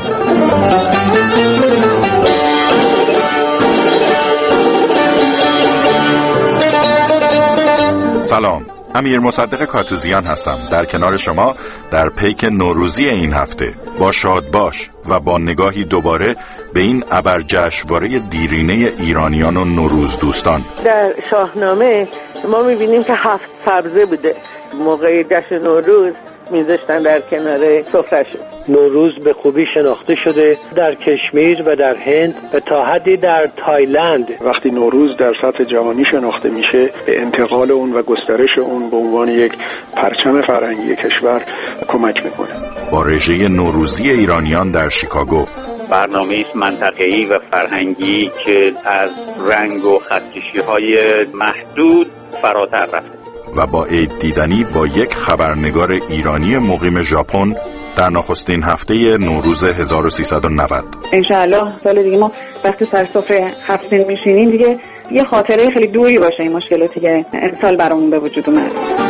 سلام، امیر مصدق کاتوزیان هستم در کنار شما در پیک نوروزی این هفته با شاد باش و با نگاهی دوباره به این ابرجشنواره دیرینه ایرانیان و نوروز دوستان. در شاهنامه ما می‌بینیم که 7 سبزه بوده موقع جشن نوروز میذاشتن در کنار سفره‌شون. نوروز به خوبی شناخته شده در کشمیر و در هند و تا حدی در تایلند. وقتی نوروز در سطح جهانی شناخته میشه به انتقال اون و گسترش اون به عنوان یک پرچم فرهنگی کشور کمک میکنه. با رژه نوروزی ایرانیان در شیکاگو، برنامه منطقه‌ای و فرهنگی که از رنگ و خطکشی‌های محدود فراتر رفته و با عید دیدنی با یک خبرنگار ایرانی مقیم ژاپن در نخستین هفته نوروز 1390. انشاءالله سال دیگه ما وقتی سر سفره 7 سین میشینیم دیگه یه خاطره خیلی دوری باشه این مشکلاتی که امسال برامون به وجود اومد.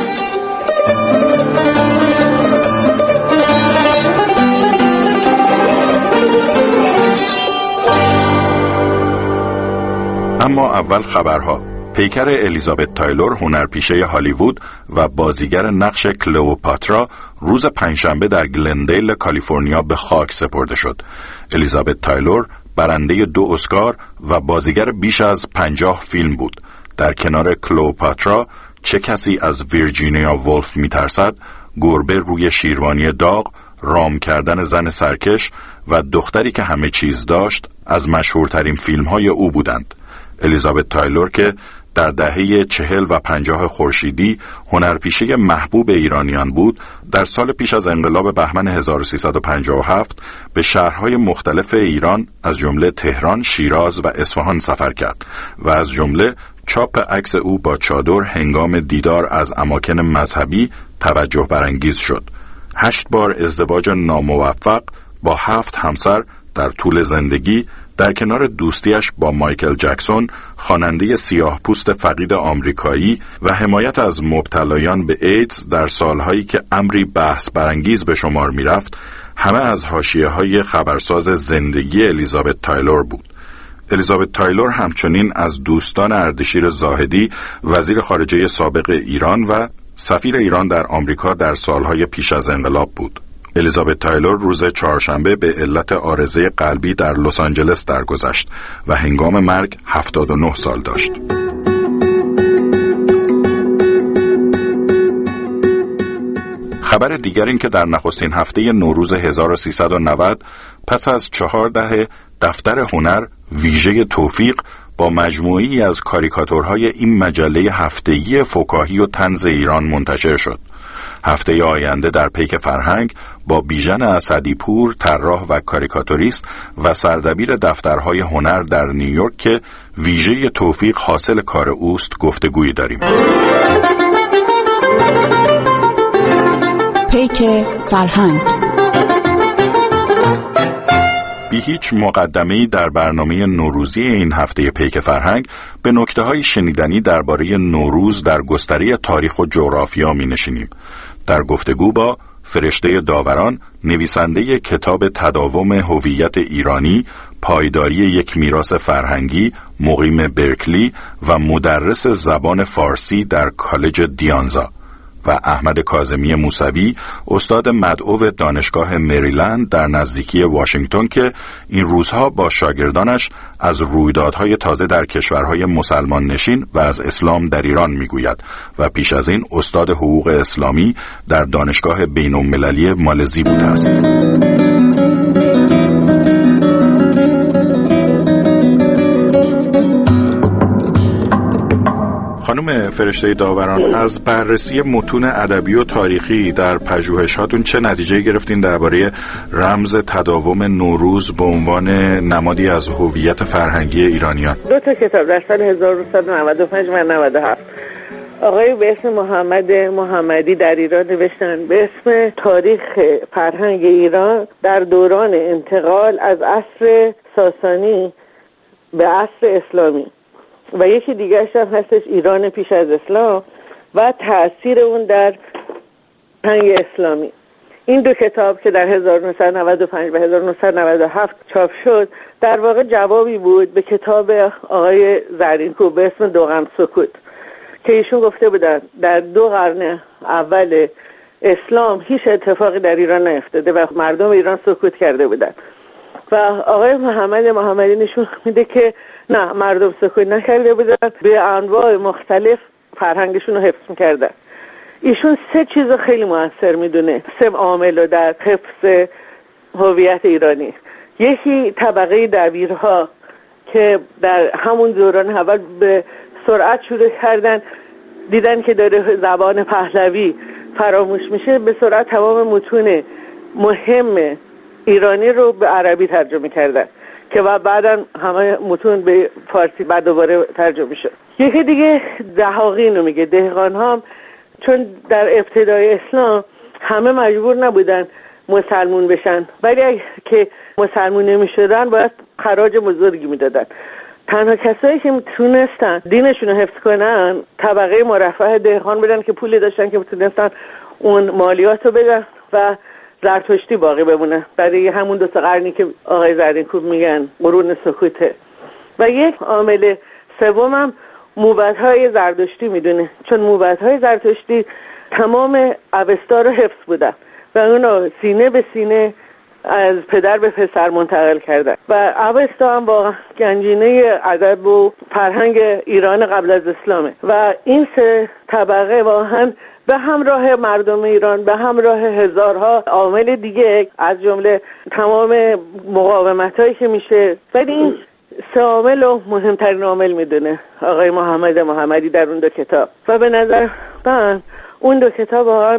اما اول خبرها. پیکر الیزابت تایلور هنرپیشه هالیوود و بازیگر نقش کلئوپاترا روز پنجشنبه در گلندیل کالیفرنیا به خاک سپرده شد. الیزابت تایلور برنده 2 اسکار و بازیگر بیش از 50 فیلم بود. در کنار کلئوپاترا چه کسی از ویرجینیا وولف میترسد، گربه روی شیروانی داغ، رام کردن زن سرکش و دختری که همه چیز داشت از مشهورترین فیلم‌های او بودند. الیزابت تایلور که در دهه 40 و 50 خورشیدی هنرپیشه محبوب ایرانیان بود، در سال پیش از انقلاب بهمن 1357 به شهرهای مختلف ایران از جمله تهران، شیراز و اصفهان سفر کرد و از جمله چاپ عکس او با چادر هنگام دیدار از اماکن مذهبی توجه برانگیز شد. 8 بار ازدواج ناموفق با 7 همسر در طول زندگی در کنار دوستیش با مایکل جکسون، خواننده سیاه‌پوست فقید آمریکایی و حمایت از مبتلایان به ایدز در سالهایی که امری بحث برانگیز به شمار می‌رفت، همه از حاشیه‌های خبرساز زندگی الیزابت تایلور بود. الیزابت تایلور همچنین از دوستان اردشیر زاهدی، وزیر خارجه سابق ایران و سفیر ایران در آمریکا در سالهای پیش از انقلاب بود. الیزابت تایلور روز چهارشنبه به علت عارضه قلبی در لس آنجلس درگذشت و هنگام مرگ 79 سال داشت. خبر دیگر این که در نخستین هفته نوروز 1390 پس از 4 دهه دفتر هنر ویژه توفیق با مجموعی از کاریکاتورهای این مجله هفتگی فکاهی و طنز ایران منتشر شد. هفته آینده در پیک فرهنگ با بیژن اسدی‌پور، طراح و کاریکاتوریست و سردبیر دفترهای هنر در نیویورک که ویژه توفیق حاصل کار اوست گفتگویی داریم. پیک فرهنگ. بی هیچ مقدمه‌ای در برنامه نوروزی این هفته پیک فرهنگ به نکته‌های شنیدنی درباره نوروز در گستره تاریخ و جغرافیا می‌نشینیم. در گفتگو با فرشته داوران، نویسنده کتاب تداوم هویت ایرانی، پایداری یک میراث فرهنگی، مقیم برکلی و مدرس زبان فارسی در کالج دیانزا، و احمد کاظمی موسوی، استاد مدعو دانشگاه مریلند در نزدیکی واشنگتن که این روزها با شاگردانش از رویدادهای تازه در کشورهای مسلمان نشین و از اسلام در ایران میگوید و پیش از این استاد حقوق اسلامی در دانشگاه بین‌المللی مالزی بوده است. خانم فرشته داوران، از بررسی متون ادبی و تاریخی در پژوهشاتون چه نتیجه گرفتین درباره رمز تداوم نوروز به عنوان نمادی از هویت فرهنگی ایرانیان؟ 2 کتاب در سال 1995 و 97 آقای به اسم محمد محمدی در ایران نوشتن به اسم تاریخ فرهنگ ایران در دوران انتقال از عصر ساسانی به عصر اسلامی، و یکی دیگرش هم هستش ایران پیش از اسلام و تأثیر اون در فرهنگ اسلامی. این 2 کتاب که در 1995 و 1997 چاپ شد در واقع جوابی بود به کتاب آقای زرینکو به اسم دوغم سکوت که ایشون گفته بودن در 2 قرن اول اسلام هیچ اتفاقی در ایران نیفتاده و مردم ایران سکوت کرده بودن و آقای محمدی نشون میده که نه، مردم سکوت نکرده بودن، به انواع مختلف فرهنگشون رو حفظ میکردن. ایشون 3 چیز خیلی موثر میدونه، 3 عامل رو در حفظ هویت ایرانی. یکی طبقه دبیرها که در همون دوران اول به سرعت شروع کردن، دیدن که داره زبان پهلوی فراموش میشه، به سرعت تمام متون مهم ایرانی رو به عربی ترجمه کردن که بعداً همه متون به فارسی بعد دوباره ترجمه شد. یکی دیگه دهاقین رو میگه، دهقان ها چون در ابتدای اسلام همه مجبور نبودن مسلمون بشن، ولی اگه که مسلمون نمیشدن باید خراج بزرگی میدادن. تنها کسایی که تونستن دینشون رو حفظ کنن طبقه مرفه دهقان بودن که پولی داشتن که تونستن اون مالیات رو بدن و زرتشتی باقی بمونه برای همون 2 قرنی که آقای زرینکوب میگن قرون سکوته. و یک عامل سومم موبدهای زرتشتی میدونه، چون موبدهای زرتشتی تمام اوستا رو حفظ بودن و اونو سینه به سینه از پدر به پسر منتقل کردن و اوستا هم با گنجینه ادب و فرهنگ ایران قبل از اسلامه و این 3 طبقه واقعا به همراه مردم ایران، به همراه هزارها عامل دیگه از جمله تمام مقاومتایی که میشه، ولی این 3 عامل رو مهمترین عامل میدونه آقای محمدی در اون 2 کتاب و به نظر من اون 2 کتاب واقعا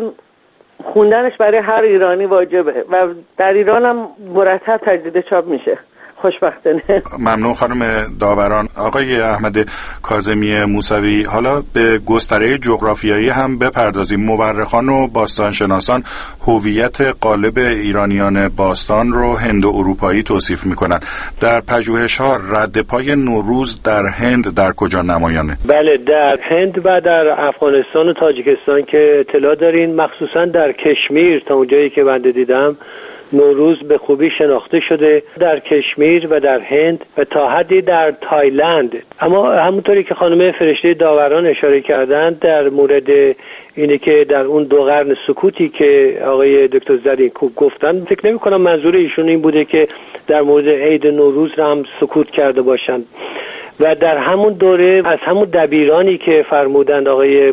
خوندنش برای هر ایرانی واجبه و در ایران هم مرتب تجدید چاپ میشه خوشبختانه. ممنون خانم داوران. آقای احمد کاظمی موسوی، حالا به گستره جغرافیایی هم بپردازیم. مورخان و باستانشناسان هویت غالب ایرانیان باستان رو هند و اروپایی توصیف میکنن. در پژوهش‌ها رد پای نوروز در هند در کجا نمایانه؟ بله، در هند و در افغانستان و تاجیکستان که اطلاع دارین، مخصوصا در کشمیر تا اونجایی که بنده دیدم نوروز به خوبی شناخته شده در کشمیر و در هند و تا حدی در تایلند. اما همونطوری که خانم فرشته داوران اشاره کردند در مورد اینه که در اون 2 قرن سکوتی که آقای دکتر زرینکوب گفتن، فکر نمی کنم منظور ایشون این بوده که در مورد عید نوروز هم سکوت کرده باشند و در همون دوره از همون دبیرانی که فرمودند آقای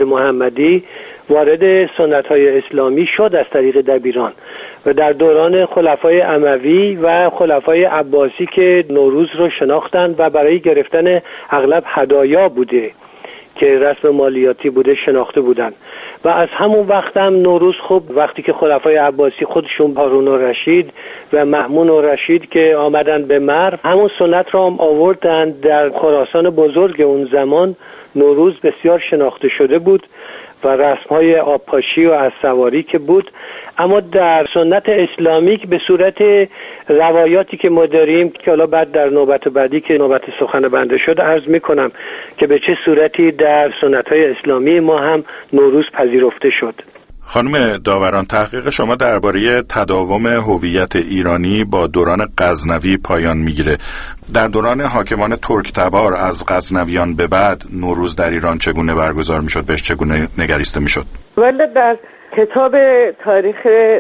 محمدی وارد سنت‌های اسلامی شد از طریق دبیران و در دوران خلفای اموی و خلفای عباسی که نوروز رو شناختند و برای گرفتن اغلب هدایا بوده که رسم مالیاتی بوده شناخته بودند و از همون وقت هم نوروز خب وقتی که خلفای عباسی خودشون هارون الرشید و مأمون الرشید که آمدن به مرو، همون سنت رو هم آوردن. در خراسان بزرگ اون زمان نوروز بسیار شناخته شده بود و رسم‌های آبپاشی و اسواری که بود، اما در سنت اسلامیک به صورت روایاتی که ما داریم که حالا بعد در نوبت بعدی که نوبت سخن بنده شد عرض می‌کنم که به چه صورتی در سنت‌های اسلامی ما هم نوروز پذیرفته شد. خانم داوران، تحقیق شما درباره تداوم هویت ایرانی با دوران غزنوی پایان میگیره. در دوران حاکمان ترک تبار از غزنویان به بعد نوروز در ایران چگونه برگزار میشد؟ بهش چگونه نگریسته میشد؟ ولی در کتاب تاریخ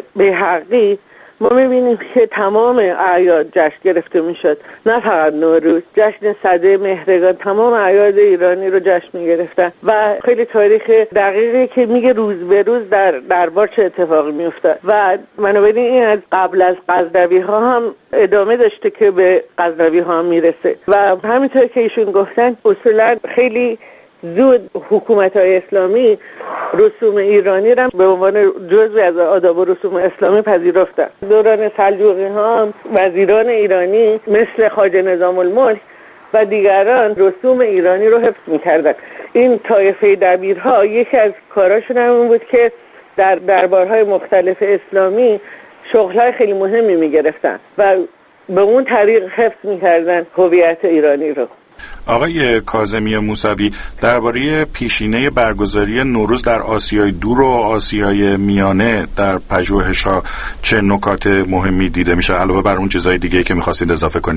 بیهقی ما میبینیم که تمام اعیاد جشن گرفته میشد، نه فقط نوروز، جشن سده مهرگان، تمام اعیاد ایرانی رو جشن میگرفتن و خیلی تاریخ دقیقی که میگه روز به روز در دربار چه اتفاقی میافتاد و بنابراین این از قبل از غزنوی ها هم ادامه داشته که به غزنوی ها هم میرسه و همینطور که ایشون گفتن اصولا خیلی زود حکومت‌های اسلامی رسوم ایرانی را به عنوان جزئی از آداب و رسوم اسلامی پذیرفتند. دوران سلجوقی ها وزیران ایرانی مثل خواجه نظام الملک و دیگران رسوم ایرانی رو حفظ می‌کردند. این طایفه دبیرها یکی از کاراشون همین بود که در دربارهای مختلف اسلامی شغل‌های خیلی مهمی می‌گرفتن و به اون طریق حفظ می‌کردن هویت ایرانی رو. آقای کاظمی موسوی، درباره پیشینه برگزاری نوروز در آسیای دور و آسیای میانه در پژوهش‌ها چه نکات مهمی دیده میشه علاوه بر اون چیزهای دیگه که می‌خواستید اضافه کنید؟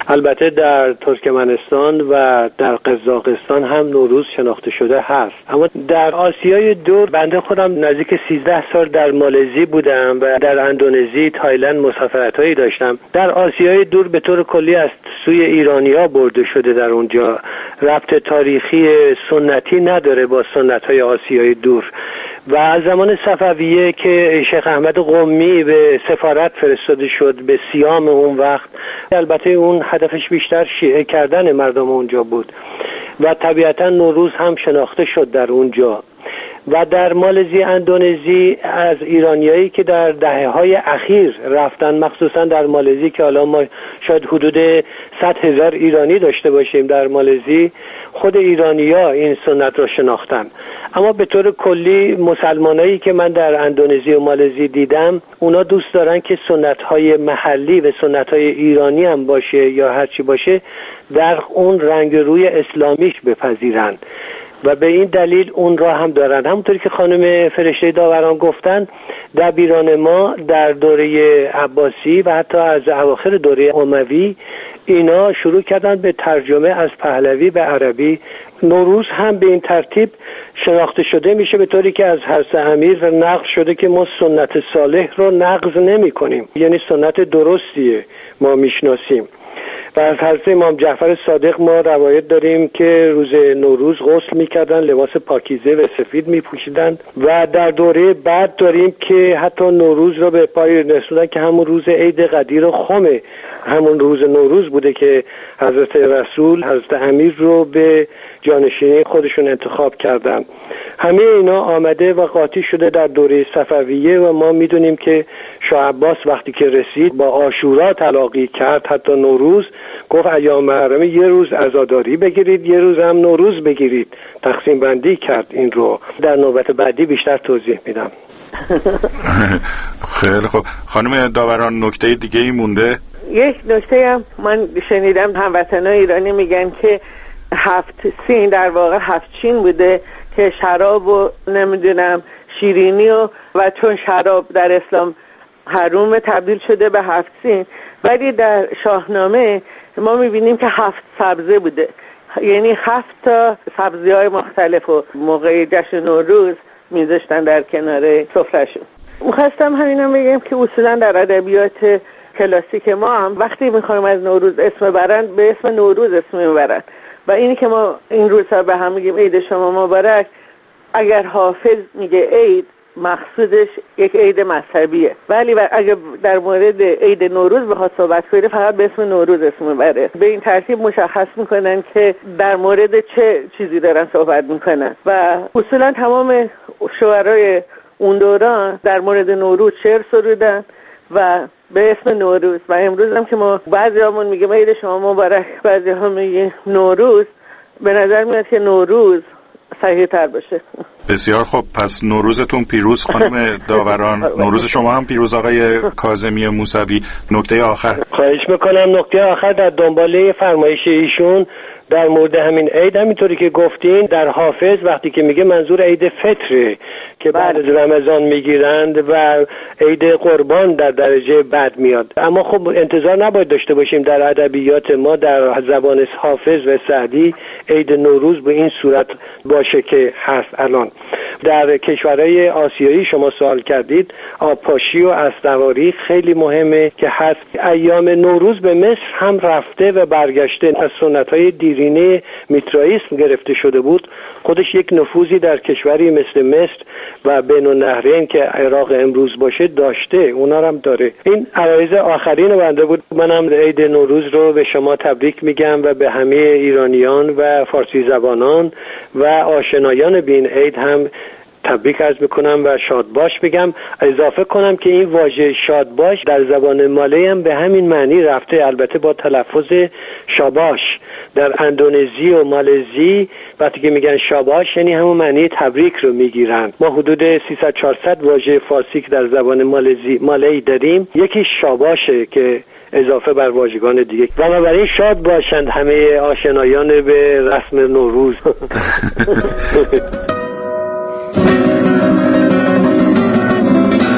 البته در ترکمنستان و در قزاقستان هم نوروز شناخته شده هست. اما در آسیای دور بنده خودم نزدیک 13 سال در مالزی بودم و در اندونزی، تایلند مسافرت‌هایی داشتم. در آسیای دور به طور کلی از سوی ایرانی‌ها برده شده. در اونجا ربط تاریخی سنتی نداره با سنت‌های آسیای دور. و از زمان صفویه که شیخ احمد قمی به سفارت فرستاده شد به سیام اون وقت، البته اون هدفش بیشتر شیعه کردن مردم اونجا بود و طبیعتا نوروز هم شناخته شد در اونجا. و در مالزی، اندونزی از ایرانیایی که در دهه‌های اخیر رفتن، مخصوصا در مالزی که حالا ما شاید حدود 100,000 ایرانی داشته باشیم در مالزی، خود ایرانی‌ها این سنت را شناختن. اما به طور کلی مسلمانایی که من در اندونزی و مالزی دیدم، اونا دوست دارن که سنت‌های محلی و سنت‌های ایرانی هم باشه یا هر چی باشه در اون رنگ روی اسلامیش بپذیرن و به این دلیل اون را هم دارن. همونطوری که خانم فرشته داوران گفتن، دبیران ما در دوره عباسی و حتی از اواخر دوره اموی اینا شروع کردن به ترجمه از پهلوی به عربی. نوروز هم به این ترتیب شناخته شده میشه، به طوری که از حضرت امیر نقل شده که ما سنت صالح رو نقض نمی کنیم، یعنی سنت درستیه ما میشناسیم. و از حضرت امام جعفر صادق ما روایت داریم که روز نوروز غسل میکردن، لباس پاکیزه و سفید میپوشیدن. و در دوره بعد داریم که حتی نوروز رو به پای رسوندن که همون روز عید قدیر خمه، همون روز نوروز بوده که حضرت رسول حضرت امیر رو به جانشینی خودشون انتخاب کردن. همه اینا آمده و قاطی شده در دوره صفویه و ما میدونیم که شاه عباس وقتی که رسید با عاشورا تلاقی کرد، حتی نوروز گفت ایام محرمه یه روز عزاداری بگیرید، یه روز هم نوروز بگیرید، تقسیم بندی کرد. این رو در نوبت بعدی بیشتر توضیح میدم. خیلی خوب. خانم داوران نکته دیگه ای مونده؟ یک نکته هم من شنیدم هموطنان ایرانی میگن که 7 سین در واقع 7 چین بوده که شراب و نمیدونم شیرینی و چون شراب در اسلام حروم تبدیل شده به 7 سین، ولی در شاهنامه ما میبینیم که 7 سبزه بوده، یعنی 7 تا سبزی‌های مختلف و موقع جشن نوروز میذاشتن در کنار سفرهشون. میخواستم همینم بگم که اصولا در ادبیات کلاسیک ما هم وقتی میخوایم از نوروز اسم برن به اسم نوروز اسم میبرن و اینی که ما این روزها به هم میگیم عید شما مبارک، اگر حافظ میگه عید مقصودش یک عید مذهبیه، ولی اگر در مورد عید نوروز بخواد صحبت کنه فقط به اسم نوروز اسم میبره. به این ترتیب مشخص میکنن که در مورد چه چیزی دارن صحبت میکنن و اصولا تمام شعرای اون دوران در مورد نوروز شعر سرودن و به اسم نوروز. و امروز هم که ما بعضی همون میگیم عید شما مبارک، بعضی هم میگیم نوروز، به نظر میاد که نوروز صحیح تر باشه. بسیار خوب، پس نوروزتون پیروز خانم داوران. نوروز شما هم پیروز آقای کاظمی موسوی. نکته آخر خواهش میکنم. نکته آخر در دنباله فرمایش ایشون در مورد همین عید، همینطوری که گفتین در حافظ وقتی که میگه منظور عید فطره که بعد از رمضان میگیرند و عید قربان در درجه بعد میاد. اما خب انتظار نباید داشته باشیم در ادبیات ما در زبان حافظ و سعدی عید نوروز به این صورت باشه که هست. الان در کشورهای آسیایی شما سوال کردید، آبپاشی و اسنواری خیلی مهمه که هست. ایام نوروز به مصر هم رفته و برگشته، از سنت‌های دیرینه میترائیسم گرفته شده بود. خودش یک نفوذی در کشوری مثل مصر و بین النهرین که عراق امروز باشه داشته، اونا هم داره. این عرایض آخرین بنده بود. منم عید نوروز رو به شما تبریک میگم و به همه ایرانیان و فارسی زبانان و آشنایان به این عید هم تبریک عرض میکنم و شادباش بگم. اضافه کنم که این واژه شادباش در زبان مالی هم به همین معنی رفته، البته با تلفظ شاباش. در اندونزی و مالزی وقتی که میگن شاباش یعنی همون معنی تبریک رو میگیرن. ما حدود 300-400 واژه فارسی که در زبان مالی داریم، یکی شاباشه که اضافه بر واژگان دیگه. و ما برای شاد باشند همه آشنایان به رسم نوروز.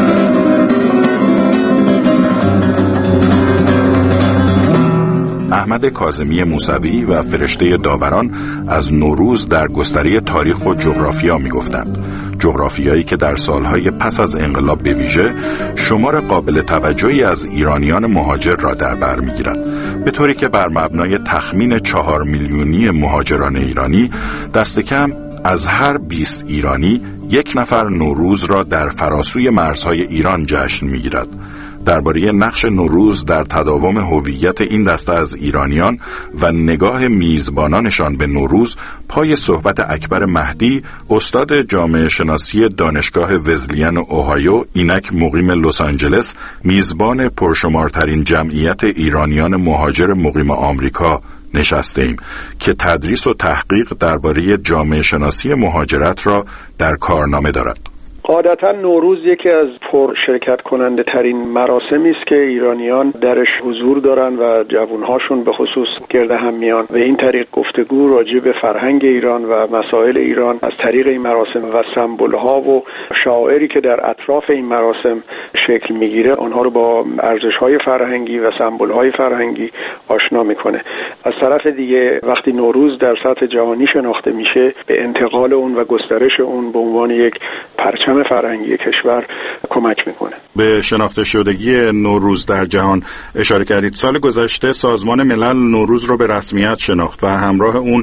احمد احمد کاظمی موسوی و فرشته داوران از نوروز در گستره تاریخ و جغرافیا می‌گفتند. جغرافیایی که در سالهای پس از انقلاب به ویژه شمار قابل توجهی از ایرانیان مهاجر را در بر می‌گیرد، به طوری که بر مبنای تخمین 4 میلیونی مهاجران ایرانی دست کم از هر 20 ایرانی 1 نفر نوروز را در فراسوی مرزهای ایران جشن می‌گیرد. درباره نقش نوروز در تداوم هویت این دسته از ایرانیان و نگاه میزبانانشان به نوروز پای صحبت اکبر مهدی، استاد جامعه شناسی دانشگاه وزلین اوهایو، اینک مقیم لس آنجلس، میزبان پرشمارترین جمعیت ایرانیان مهاجر مقیم آمریکا نشسته ایم که تدریس و تحقیق درباره جامعه شناسی مهاجرت را در کارنامه دارد. قاعدتا نوروز یکی از پر شرکت کننده ترین مراسمی است که ایرانیان درش حضور دارن و جوانهاشون به خصوص گرد هم میان و این طریق گفتگو راجع به فرهنگ ایران و مسائل ایران از طریق این مراسم و سمبول‌ها و شعائری که در اطراف این مراسم شکل میگیره آنها رو با ارزش‌های فرهنگی و سمبول‌های فرهنگی آشنا میکنه. از طرف دیگه وقتی نوروز در سطح جهانی شناخته میشه به انتقال اون و گسترش اون به عنوان یک پرچم فرهنگی کشور کمک میکنه. به شناخته شدگی نوروز در جهان اشاره کردید. سال گذشته سازمان ملل نوروز رو به رسمیت شناخت و همراه اون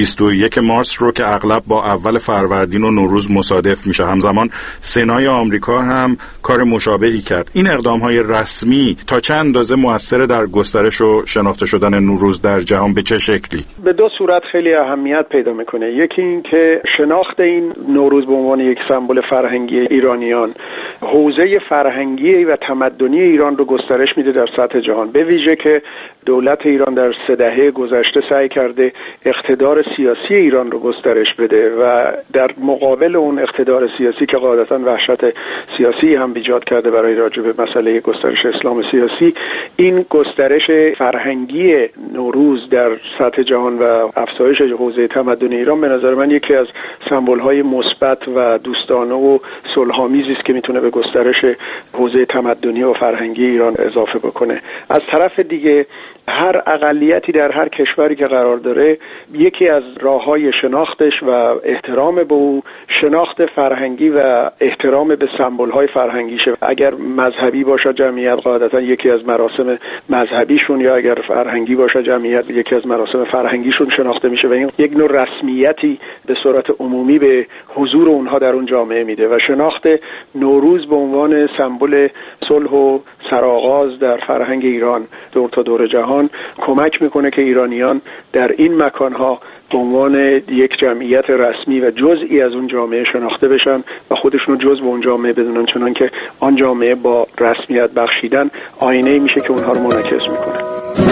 21 مارس رو که اغلب با اول فروردین و نوروز مصادف میشه. همزمان سنای آمریکا هم کار مشابهی کرد. این اقدام‌های رسمی تا چند اندازه مؤثر در گسترش و شناخته شدن نوروز در جهان به چه شکلی؟ به دو صورت خیلی اهمیت پیدا میکنه. یکی این که شناخت این نوروز به عنوان یک سمبل فرهنگی ایرانیان حوزه فرهنگی و تمدنی ایران رو گسترش میده در سطح جهان، به ویژه که دولت ایران در 3 دهه گذشته سعی کرده اقتدار سیاسی ایران رو گسترش بده و در مقابل اون اقتدار سیاسی که قاعدتاً وحشت سیاسی هم ایجاد کرده برای راجع به مسئله گسترش اسلام سیاسی، این گسترش فرهنگی نوروز در سطح جهان و افزایش حوزه تمدن ایران به نظر من یکی از سمبول‌های مثبت و دوستانه و صلح‌آمیزی است که میتونه به گسترش حوزه تمدنی و فرهنگی ایران اضافه بکنه. از طرف دیگه هر اقلیتی در هر کشوری که قرار داره یکی از راه‌های شناختش و احترام به او شناخت فرهنگی و احترام به سمبول‌های فرهنگیشه. اگر مذهبی باشه جمعیت قاعدتاً یکی از مراسم مذهبیشون، یا اگر فرهنگی باشه جمعیت یکی از مراسم فرهنگیشون شناخته میشه و این یک نوع رسمیتی به صورت عمومی به حضور اونها در اون جامعه میده و شناخت نوروز به عنوان سمبل صلح و سرآغاز در فرهنگ ایران دور تا دور جهان کمک میکنه که ایرانیان در این مکانها به عنوان یک جمعیت رسمی و جزئی از اون جامعه شناخته بشن و خودشون رو جزء اون جامعه بدونن، چنان که آن جامعه با رسمیت بخشیدن آینه‌ای میشه که اونها رو منعکس میکنه.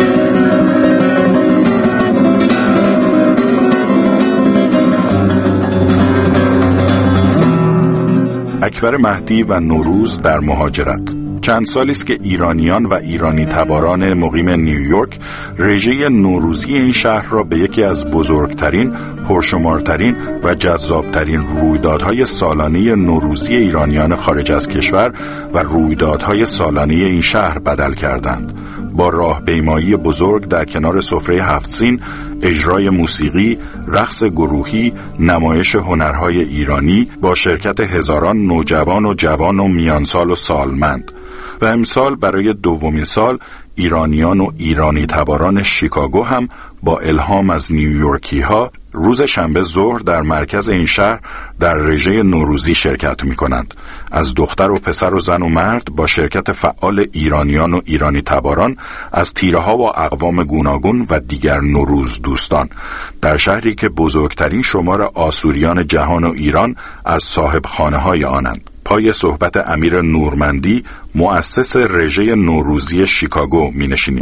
اکبر مهدی و نوروز در مهاجرت. چند سالی است که ایرانیان و ایرانی تباران مقیم نیویورک رژه نوروزی این شهر را به یکی از بزرگترین، پرشمارترین و جذابترین رویدادهای سالانه نوروزی ایرانیان خارج از کشور و رویدادهای سالانه این شهر بدل کردند. با راهپیمایی بزرگ در کنار سفره 7 سین، اجرای موسیقی، رقص گروهی، نمایش هنرهای ایرانی با شرکت هزاران نوجوان و جوان و میانسال و سالمند. و امسال برای دومین سال ایرانیان و ایرانی تباران شیکاگو هم با الهام از نیویورکی ها روز شنبه ظهر در مرکز این شهر در رژه نوروزی شرکت می کنند. از دختر و پسر و زن و مرد با شرکت فعال ایرانیان و ایرانی تباران از تیره ها و اقوام گوناگون و دیگر نوروز دوستان در شهری که بزرگترین شمار آسوریان جهان و ایران از صاحب خانه های آنند. پای صحبت امیر نورمندی، مؤسس رژه نوروزی شیکاگو می نشینیم.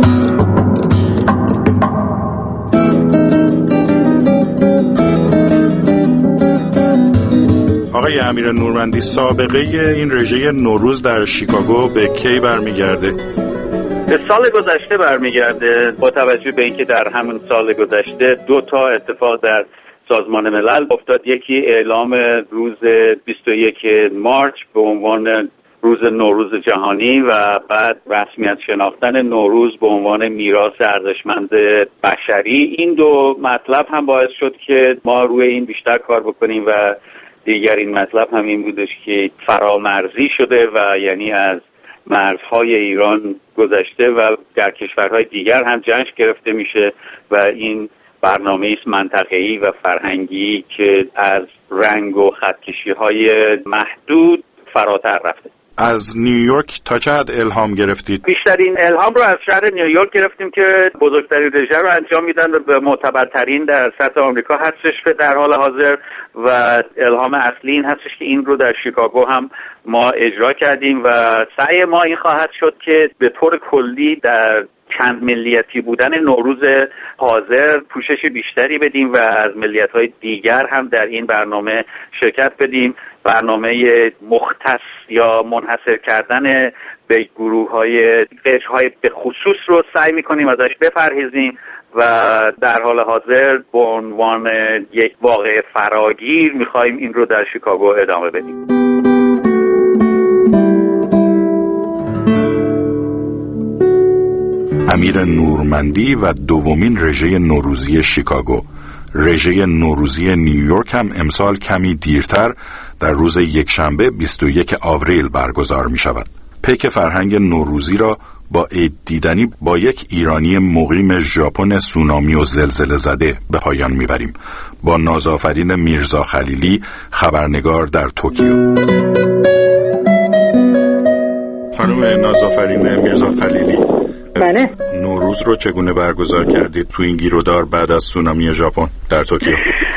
آقای امیر نورمندی، سابقه این رژه نوروز در شیکاگو به کی برمیگرده؟ به سال گذشته برمیگرده. با توجه به اینکه در همون سال گذشته 2 اتفاق در سازمان ملل افتاد. یکی اعلام روز 21 مارچ به عنوان روز نوروز جهانی و بعد رسمیت شناختن نوروز به عنوان میراث ارزشمند بشری. این دو مطلب هم باعث شد که ما روی این بیشتر کار بکنیم و دیگر این مطلب هم این بودش که فرامرزی شده و یعنی از مرزهای ایران گذشته و در کشورهای دیگر هم جشن گرفته میشه و این برنامه است منطقه‌ای و فرهنگی که از رنگ و خطکشی‌های محدود فراتر رفته. از نیویورک تا چه حد الهام گرفتید؟ بیشترین الهام رو از شهر نیویورک گرفتیم که بزرگترین رژه رو انجام میدن و به معتبرترین در سطح آمریکا هستش به در حال حاضر و الهام اصلی این هستش که این رو در شیکاگو هم ما اجرا کردیم و سعی ما این خواهد شد که به طور کلی در چند ملیتی بودن نوروز حاضر پوشش بیشتری بدیم و از ملیت‌های دیگر هم در این برنامه شرکت بدیم. برنامه مختص یا منحصر کردن به گروه‌های قشرهای به خصوص رو سعی می‌کنیم ازش بپرهیزیم و در حال حاضر به عنوان یک واقعه فراگیر می‌خوایم این رو در شیکاگو ادامه بدیم. امیر نورمندی و دومین رژه نوروزی شیکاگو. رژه نوروزی نیویورک هم امسال کمی دیرتر در روز یکشنبه 21 آوریل برگزار می شود. پیک فرهنگ نوروزی را با عید دیدنی با یک ایرانی مقیم ژاپن سونامی و زلزله زده به پایان می بریم با نازآفرین میرزا خلیلی، خبرنگار در توکیو. خانم نازآفرین میرزا خلیلی، بله. نوروز رو چگونه برگزار کردید تو این گیرودار بعد از سونامی ژاپن در توکیو؟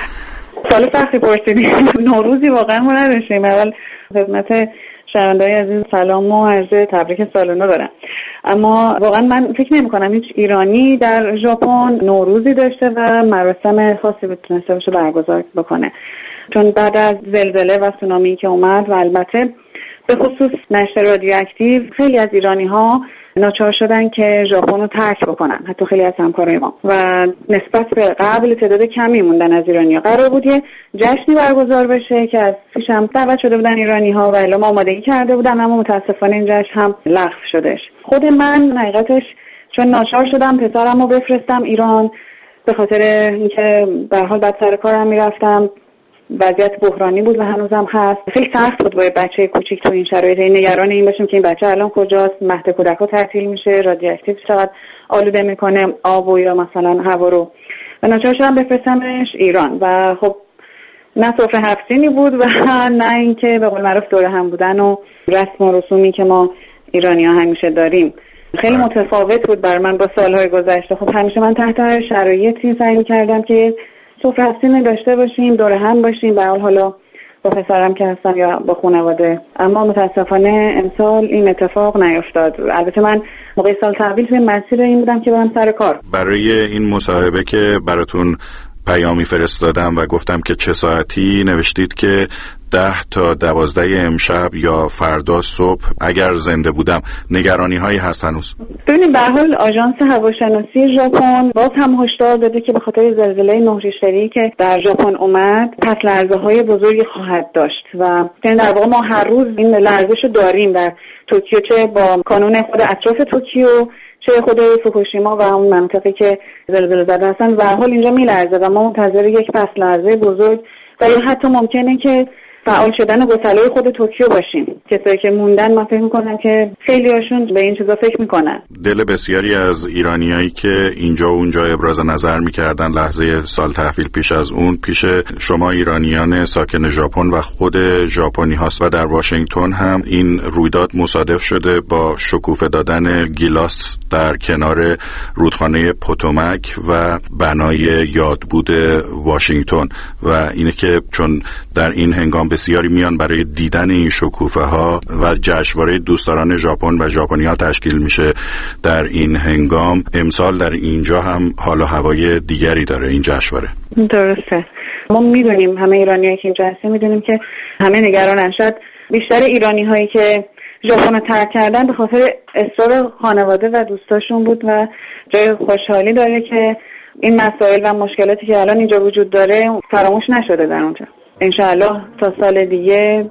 سوال سختی پرسیدید. نوروزی واقعا ما نداشتیم. اول خدمت شنونده‌های عزیز سلام و عرض تبریک سال نو دارم. اما واقعا من فکر نمی‌کنم هیچ ایرانی در ژاپن نوروزی داشته و مراسم خاصی بتونسته باشه برگزار بکنه، چون بعد از زلزله و سونامی که اومد و البته به خصوص نشر رادیواکتیو خیلی از ایرانی‌ها ناچار شدن که ژاپن رو ترک بکنن، حتی خیلی از همکارای ما، و نسبت به قبل تعداد کمی موندن از ایرانی‌ها. قرار بود یه جشنی برگزار بشه که از پیشم دعوت شده بودن ایرانی‌ها و اعلام آمادگی کرده بودن، اما متاسفانه این جشن هم لغو شدش. خود من حقیقتش چون ناچار شدم پسرم رو بفرستم ایران به خاطر اینکه به هر حال بعد سر کارم میرفتم، وضعیت بحرانی بود و هنوزم هست. خیلی سخت بود با بچه کوچیک تو این شرایط نگران این باشیم که این بچه الان کجاست، مهد کودک‌ها تعطیل میشه، رادیواکتیو چقدر آلوده میکنه آب و یا مثلا هوا رو، و ناچار شدم بفرستمش ایران. و خب نه سفره هفت‌سینی بود و نه اینکه به قول معروف دوره هم بودن و رسم و رسومی که ما ایرانی‌ها همیشه داریم. خیلی متفاوت بود بر من با سالهای گذشته. خب همیشه من تحت هر شرایطی سعی می‌کردم که سفره هفت‌سینی داشته باشیم، دوره هم باشیم، به حالا با پسرم که هستم یا با خانواده. اما متاسفانه امسال این اتفاق نیفتاد. البته من موقع سال تحویل توی مسیر این بودم که برم سر کار. برای این مصاحبه که براتون پیامی فرستادم و گفتم که چه ساعتی، نوشتید که 10 تا 12 امشب یا فردا صبح اگر زنده بودم. نگرانی هایی هست هنوز؟ ببینید به هر حال آژانس هواشناسی ژاپن باز هم هشدار داده که به خاطر زلزله 9 ریشتری که در ژاپن اومد پس لرزه‌های بزرگی خواهد داشت و یعنی در واقع ما هر روز این لرزش رو داریم در توکیو، چه با کانون خود اطراف توکیو چه خود فوکوشیما و اون منطقه که زلزله زده هستن و حال اینجا میلرزه و ما منتظر یک پس لرزه بزرگ و یا حتی ممکنه که فعال شدن گسلای خود توکیو باشیم. کسایی که موندن من فکر میکنم که خیلی هاشون به این چیزا فکر میکنن. دل بسیاری از ایرانیایی که اینجا و اونجا ابراز نظر میکردن لحظه سال تحویل پیش از اون پیش شما ایرانیان ساکن ژاپن و خود ژاپنی هاست و در واشنگتن هم این رویداد مصادف شده با شکوفه دادن گیلاس در کنار رودخانه پوتومک و بنای یادبود واشنگتن و اینه که چون در این هنگام بسیاری میان برای دیدن این شکوفه ها و جشنواره دوستداران ژاپن و ژاپنی ها تشکیل میشه در این هنگام، امسال در اینجا هم حال و هوای دیگری داره این جشنواره. درسته. ما میدونیم، همه ایرانیایی که اینجا هستیم میدونیم که همه نگرانن. شاید بیشتر ایرانی هایی که ژاپن رو ترک کردن به خاطر اصرار خانواده و دوستاشون بود و جای خوشحالی داره که این مسائل و مشکلاتی که الان اینجا وجود داره فراموش نشده در اونجا. انشاءالله تا سال دیگه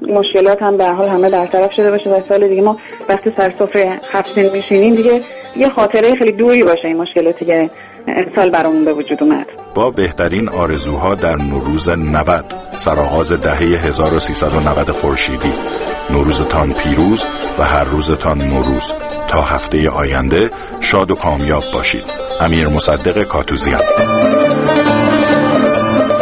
مشکلات هم به هر حال همه برطرف شده باشه و سال دیگه ما وقتی سر سفره 7 سین میشینیم دیگه یه خاطره خیلی دوری باشه این مشکلاتی که امسال برامون به وجود اومد. با بهترین آرزوها در نوروز 90 سرآغاز دهه 1390 خورشیدی. نوروزتان پیروز و هر روزتان نوروز. تا هفته آینده شاد و کامیاب باشید. امیر مصدق کاتوزیان.